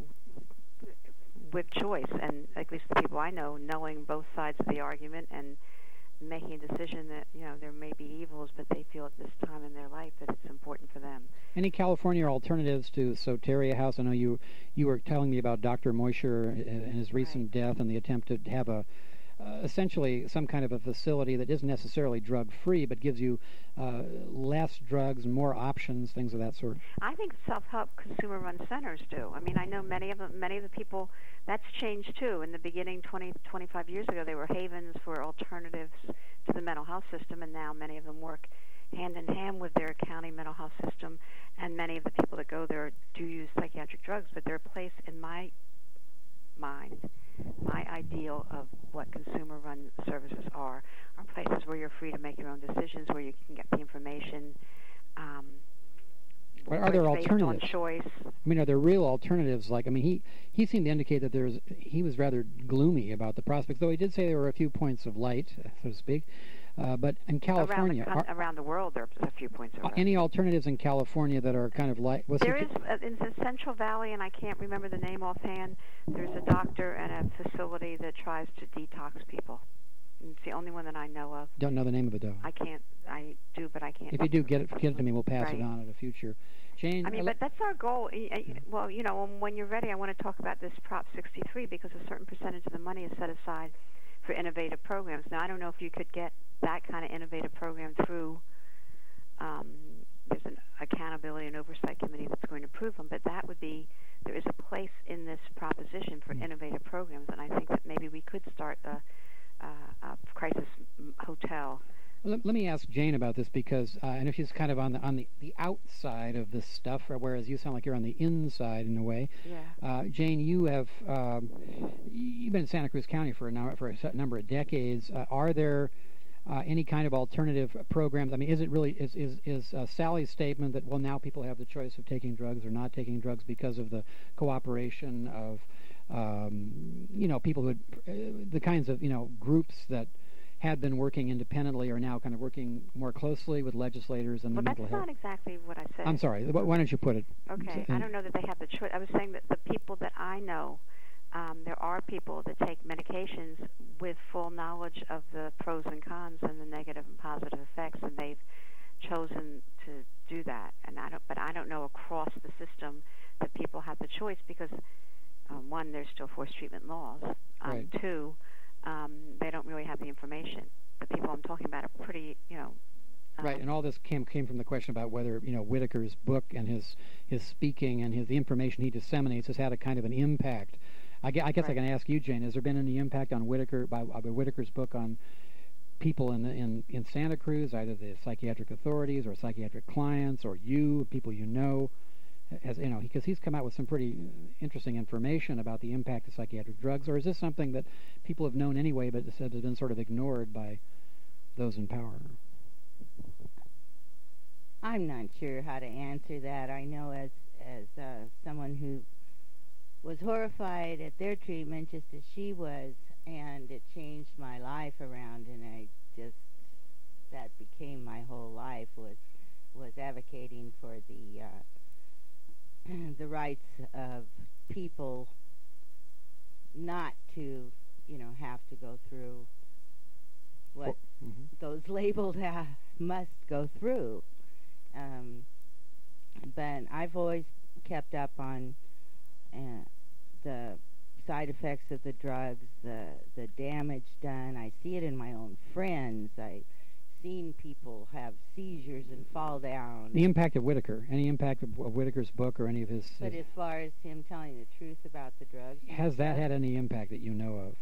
with choice, and at least the people I know, knowing both sides of the argument and making a decision that, you know, there may be evils, but they feel at this time in their life that it's important for them.
Any California alternatives to Soteria House? I know you you were telling me about Doctor Moisher and his recent
Right.
death and the attempt to have a uh, essentially some kind of a facility that isn't necessarily drug-free, but gives you uh, less drugs and more options, things of that sort.
I think self-help consumer-run centers do. I mean, I know many of them, many of the people, that's changed too. In the beginning, twenty, twenty-five years ago, they were havens for alternatives to the mental health system, and now many of them work hand in hand with their county mental health system, and many of the people that go there do use psychiatric drugs, but they're a place in my mind, my ideal of what consumer-run services are, are places where you're free to make your own decisions, where you can get the information. Um,
But are there
based on
alternatives?
choice.
I mean, are there real alternatives? Like, I mean, he, he seemed to indicate that there's he was rather gloomy about the prospects, though he did say there were a few points of light, so to speak. Uh, but in California,
around the,
are,
around the world, there's a few points of light.
any alternatives in California that are kind of like... Was
There
it,
is, uh, in the Central Valley, and I can't remember the name offhand, there's a doctor and a facility that tries to detox people. And it's the only one that I know of.
Don't know the name of it, though.
I can't, I do, but I can't.
If you do, get it, get it to me. We'll pass
Right.
it on at a future. Jane,
I mean,
uh,
but that's our goal. Y- y- Well, you know, when you're ready, I want to talk about this Prop sixty-three because a certain percentage of the money is set aside for innovative programs. Now, I don't know if you could get that kind of innovative program through, um, there's an accountability and oversight committee that's going to approve them, but that would be, there is a place in this proposition for innovative programs, and I think that maybe we could start a, uh, a crisis hotel.
Let, let me ask Jane about this because uh, I know she's kind of on the on the, the outside of this stuff, whereas you sound like you're on the inside in a way.
Yeah.
Uh, Jane, you have um, you've been in Santa Cruz County for a number, for a set number of decades. Uh, are there uh, any kind of alternative programs? I mean, is it really is is is uh, Sally's statement that well now people have the choice of taking drugs or not taking drugs because of the cooperation of um, you know people who had, uh, the kinds of you know groups that had been working independently are now kind of working more closely with legislators and
Well,
the mental
that's
health.
not exactly what I said.
I'm sorry. Wh- Why don't you put it?
Okay, I don't know that they have the choice. I was saying that the people that I know, um, there are people that take medications with full knowledge of the pros and cons and the negative and positive effects, and they've chosen to do that. And I don't, but I don't know across the system that people have the choice because, um, one, there's still forced treatment laws. Um,
Right.
Two, um, they don't really have the information. The people I'm talking about are pretty, you know. Um,
Right, and all this came came from the question about whether you know Whitaker's book and his his speaking and his the information he disseminates has had a kind of an impact. I, gue- I guess I
Right.
can ask you, Jane. Has there been any impact on Whitaker by, by Whitaker's book on people in the, in in Santa Cruz, either the psychiatric authorities or psychiatric clients or you, people you know? As you know, because he's come out with some pretty interesting information about the impact of psychiatric drugs, or is this something that people have known anyway, but has been sort of ignored by those in power?
I'm not sure how to answer that. I know as as uh, someone who was horrified at their treatment just as she was, and it changed my life around, and I just, that became my whole life, was was advocating for the uh, the rights of people not to, you know, have to go through what
Well, mhm.
those labeled uh, must go through. Um, but I've always kept up on uh, the side effects of the drugs, the the damage done. I see it in my own friends. I've seen people have seizures and fall down.
The impact of Whitaker, any impact of, of Whitaker's book or any of his,
But
his
as far as him telling the truth about the drugs, and
has that
stuff,
had any impact that you know of?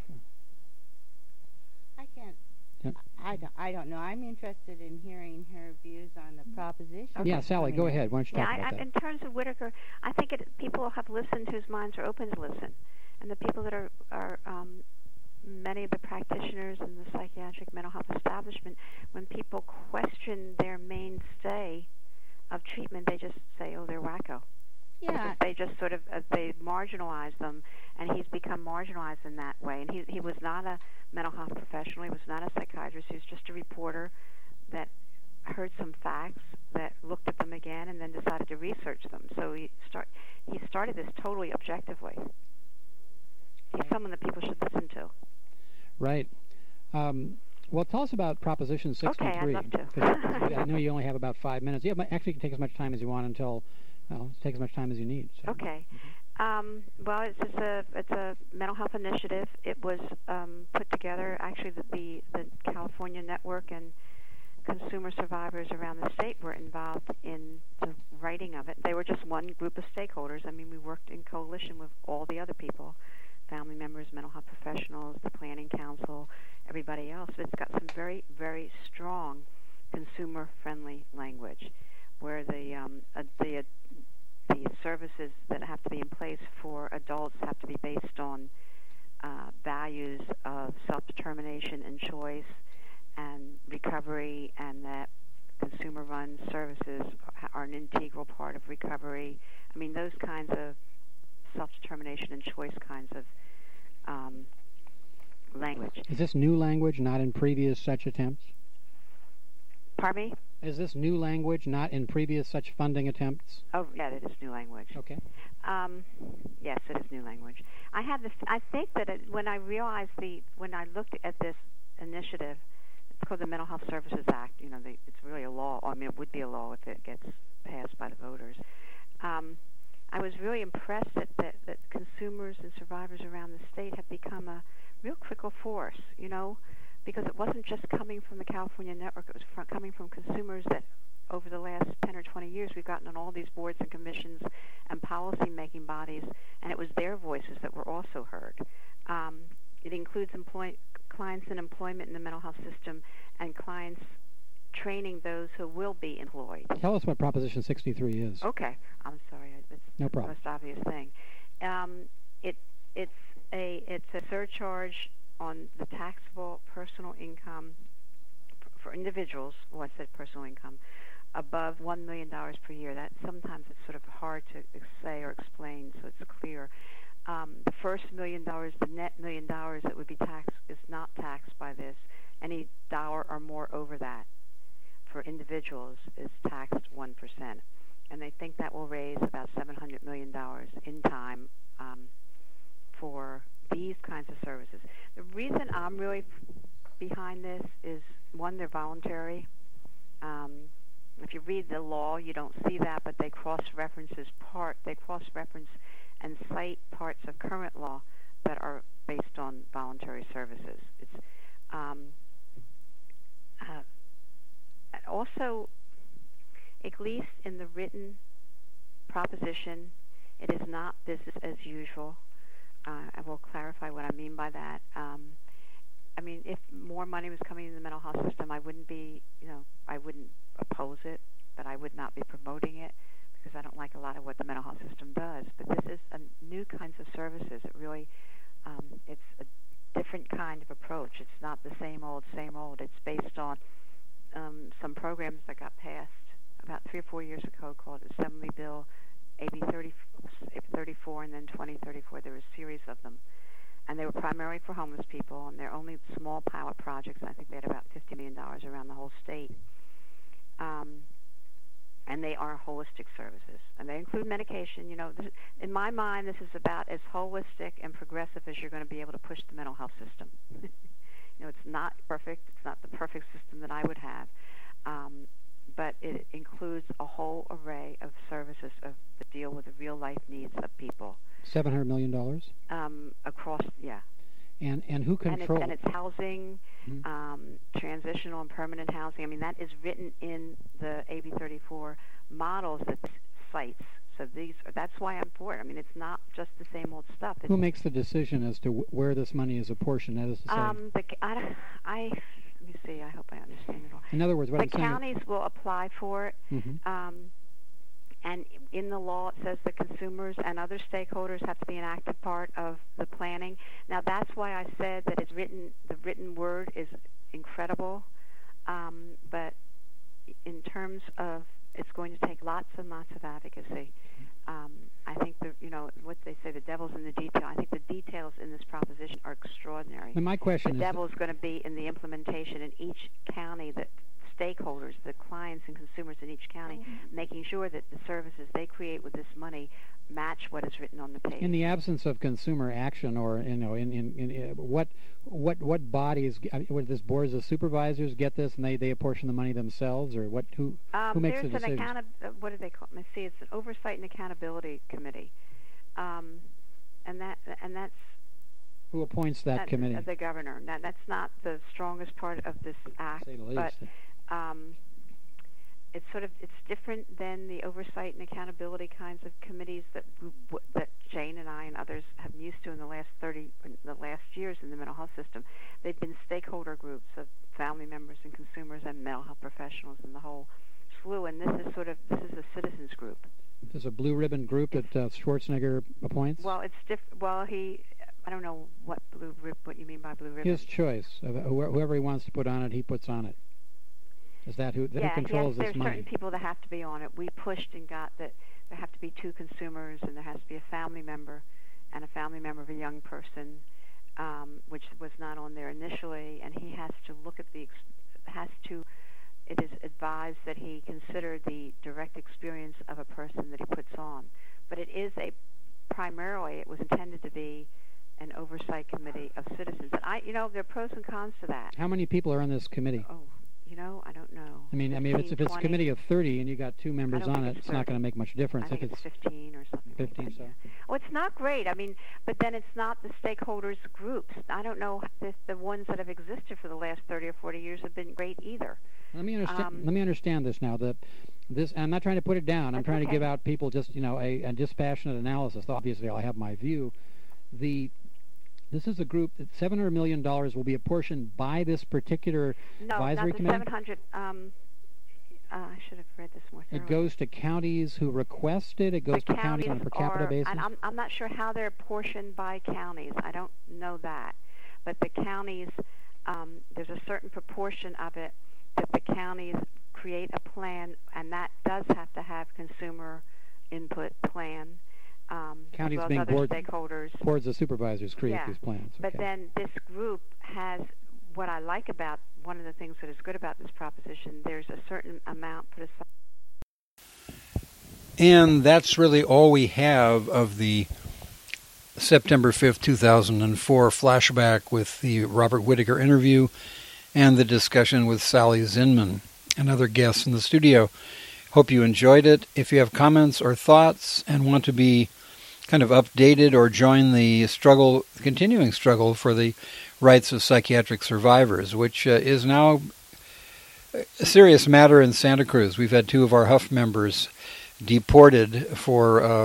I can't.
Yeah.
I don't, I don't know. I'm interested in hearing her views on the proposition.
Yeah, Sally, go ahead. Why don't you
Yeah,
talk
I,
about
I,
that?
in terms of Whitaker, I think it, people have listened whose minds are open to listen, and the people that are are um, many of the practitioners in the psychiatric mental health establishment, when people question their mainstay of treatment, they just say, "Oh, they're wacko."
Yeah.
They just sort of uh, they marginalize them, and he's become marginalized in that way. And he he was not a mental health professional. He was not a psychiatrist. He was just a reporter that heard some facts, that looked at them again, and then decided to research them. So he start he started this totally objectively. He's someone that people should listen to.
Right. Um, well, tell us about Proposition sixty-three.
Okay, I'd love to.
'Cause I know you only have about five minutes. Yeah, but actually, you can take as much time as you want until, well, take as much time as you need. So.
Okay. Um, well, it's just a it's a mental health initiative. It was um, put together. Actually, the, the the California Network and consumer survivors around the state were involved in the writing of it. They were just one group of stakeholders. I mean, we worked in coalition with all the other people. Family members, mental health professionals, the planning council, everybody else. It's got some very, very strong consumer-friendly language, where the um, uh, the uh, the services that have to be in place for adults have to be based on uh, values of self-determination and choice and recovery, and that consumer-run services are an integral part of recovery. I mean, those kinds of self-determination and choice kinds of um, language.
Is this new language, not in previous such attempts?
Pardon me?
Is this new language, not in previous such funding attempts?
Oh, yeah, it is new language.
Okay.
Um, yes, it is new language. I had this. I think that it, when I realized the when I looked at this initiative, it's called the Mental Health Services Act. You know, the, it's really a law. I mean, it would be a law if it gets passed by the voters. Um, I was really impressed that, that, that consumers and survivors around the state have become a real critical force, you know, because it wasn't just coming from the California Network. It was from, coming from consumers that over the last ten or twenty years we've gotten on all these boards and commissions and policy-making bodies, and it was their voices that were also heard. Um, it includes employ- clients in employment in the mental health system and clients training those who will be employed.
Tell us what Proposition sixty-three is.
Okay, I'm sorry. It's
No
the
problem.
most obvious thing. Um, it it's a it's a surcharge on the taxable personal income for individuals. Well, I said personal income above one million dollars per year. That sometimes it's sort of hard to say or explain, so it's clear. Um, the first million dollars, the net million dollars that would be taxed, is not taxed by this. Any dollar or more over that for individuals is taxed one percent. And they think that will raise about seven hundred million dollars in time um, for these kinds of services. The reason I'm really behind this is, one, they're voluntary. Um, if you read the law, you don't see that, but they cross-references part, they cross-reference and cite parts of current law that are based on voluntary services. It's um, uh, also, at least in the written proposition, it is not business as usual. Uh, I will clarify what I mean by that. Um, I mean, if more money was coming in the mental health system, I wouldn't be, you know, I wouldn't oppose it, but I would not be promoting it because I don't like a lot of what the mental health system does. But this is a new kinds of services. It really, um, it's a different kind of approach. It's not the same old, same old. It's based on um, some programs that got passed about three or four years ago called Assembly Bill A B thirty-four and then twenty thirty-four. There were a series of them. And they were primarily for homeless people, and they're only small pilot projects. I think they had about fifty million dollars around the whole state. Um, and they are holistic services. And they include medication. You know, this, in my mind, this is about as holistic and progressive as you're going to be able to push the mental health system. You know, it's not perfect. It's not the perfect system that I would have. Um, but it includes a whole array of services of, that deal with the real-life needs of people.
seven hundred million dollars?
Um, across, yeah.
And and who controls?
And it's, and it's housing, mm-hmm. um, transitional and permanent housing. I mean, that is written in the A B thirty-four models that cites. So these, that's why I'm for it. I mean, it's not just the same old stuff. It's,
who makes the decision as to w- where this money is apportioned? That is to say,
um, the, I, I, let me see. I hope I understand it all.
In other words, what
the
I'm saying
counties
is,
will apply for it.
Mm-hmm.
Um, And in the law, it says that consumers and other stakeholders have to be an active part of the planning. Now, that's why I said that it's written. The written word is incredible, um, but in terms of, it's going to take lots and lots of advocacy Um, I think the you know what they say, the devil's in the detail. I think the details in this proposition are extraordinary.
And my question
the
is,
the devil's going to be in the implementation in each county, that stakeholders, the clients and consumers in each county, mm-hmm. making sure that the services they create with this money match what is written on the page.
In the absence of consumer action, or you know, in, in, in uh, what what what bodies, I mean, what, this boards of supervisors get this, and they, they apportion the money themselves, or what? Who
um,
who makes
the
decisions?
There's an account. Uh, what do they call it? Let's see. It's an oversight and accountability committee, um, and that and that's
who appoints that
that's,
committee?
Uh, the governor. Now, that's not the strongest part of this act,
say the least.
but. Um, It's sort of it's different than the oversight and accountability kinds of committees that w- w- that Jane and I and others have been used to in the last thirty, in the last years in the mental health system. They've been stakeholder groups of family members and consumers and mental health professionals and the whole slew. And this is sort of this is a citizens group.
There's a blue ribbon group that uh, Schwarzenegger appoints.
Well, it's diff- Well, he. I don't know what blue rib- what you mean by blue ribbon.
His choice. Of whoever he wants to put on it, he puts on it. Is that who, that
yeah,
who controls
yes,
this
there's
money?
certain people that have to be on it. We pushed and got that there have to be two consumers, and there has to be a family member and a family member of a young person, um, which was not on there initially. And he has to look at the has to. It is advised that he consider the direct experience of a person that he puts on. But it is a primarily it was intended to be an oversight committee of citizens. And I, you know, there are pros and cons to that.
How many people are on this committee?
Oh. You know, I don't know.
I mean, I mean, if it's, if it's a committee of thirty and you got two members on it, it's, it's not going to make much difference.
I think
if
it's fifteen or something.
Fifteen,
like that,
so.
Yeah. Oh, it's not great. I mean, but then it's not the stakeholders groups. I don't know if the ones that have existed for the last thirty or forty years have been great either.
Let me understand.
Um,
let me understand this now. The this. I'm not trying to put it down. I'm trying
okay.
to give out people just you know a, a dispassionate analysis. Obviously, I have my view. The This is a group that seven hundred million dollars will be apportioned by this particular
no,
advisory
not the
committee?
seven hundred. Um, uh, I should have read this more thoroughly.
It goes to counties who request it. It goes
the
to counties on a per capita
are,
basis?
And I'm, I'm not sure how they're apportioned by counties. I don't know that. But the counties, um, there's a certain proportion of it that the counties create a plan, and that does have to have consumer input plan. Um,
Counties
as well
being
as other
board,
stakeholders.
boards of supervisors create
yeah.
these plans.
But
okay.
then this group has, what I like about, one of the things that is good about this proposition, there's a certain amount put aside.
And that's really all we have of the September fifth, two thousand four flashback with the Robert Whittaker interview and the discussion with Sally Zinman and other guests in the studio. Hope you enjoyed it. If you have comments or thoughts and want to be kind of updated or join the struggle, continuing struggle for the rights of psychiatric survivors, which uh, is now a serious matter in Santa Cruz. We've had two of our Huff members deported for uh,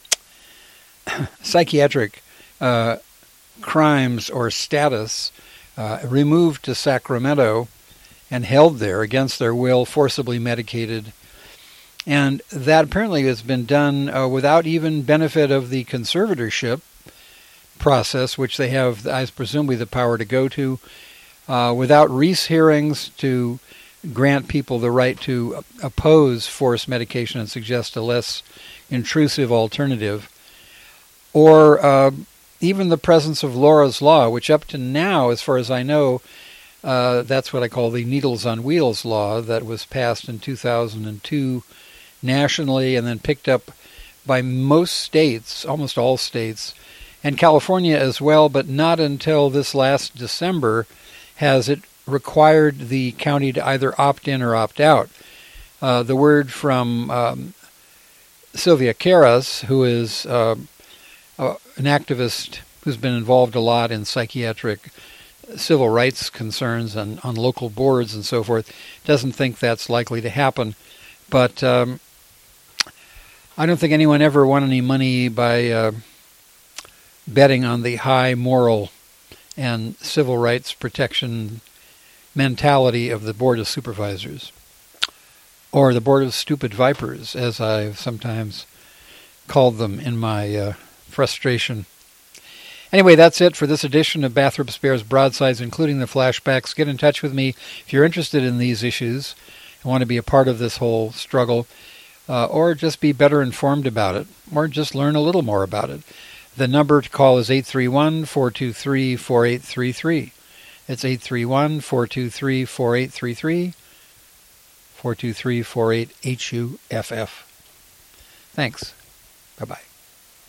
psychiatric uh, crimes or status, uh, removed to Sacramento and held there against their will, forcibly medicated. And that apparently has been done uh, without even benefit of the conservatorship process, which they have, I presumably, the power to go to, uh, without Reese hearings to grant people the right to oppose forced medication and suggest a less intrusive alternative, or uh, even the presence of Laura's Law, which up to now, as far as I know, uh, that's what I call the Needles on Wheels law that was passed in two thousand two nationally and then picked up by most states, almost all states, and California as well, but not until this last December has it required the county to either opt in or opt out. Uh, the word from um, Sylvia Caras, who is uh, uh, an activist who's been involved a lot in psychiatric civil rights concerns and on local boards and so forth, doesn't think that's likely to happen. But um, I don't think anyone ever won any money by uh, betting on the high moral and civil rights protection mentality of the Board of Supervisors, or the Board of Stupid Vipers, as I've sometimes called them in my uh, frustration. Anyway, that's it for this edition of Bathrop Spares Broadsides, including the flashbacks. Get in touch with me if you're interested in these issues and want to be a part of this whole struggle. uh, or just be better informed about it, or just learn a little more about it. The number to call is eight three one, four two three, four eight three three. It's eight three one, four two three, four eight three three, four two three, four eight H U F F. Thanks. Bye-bye.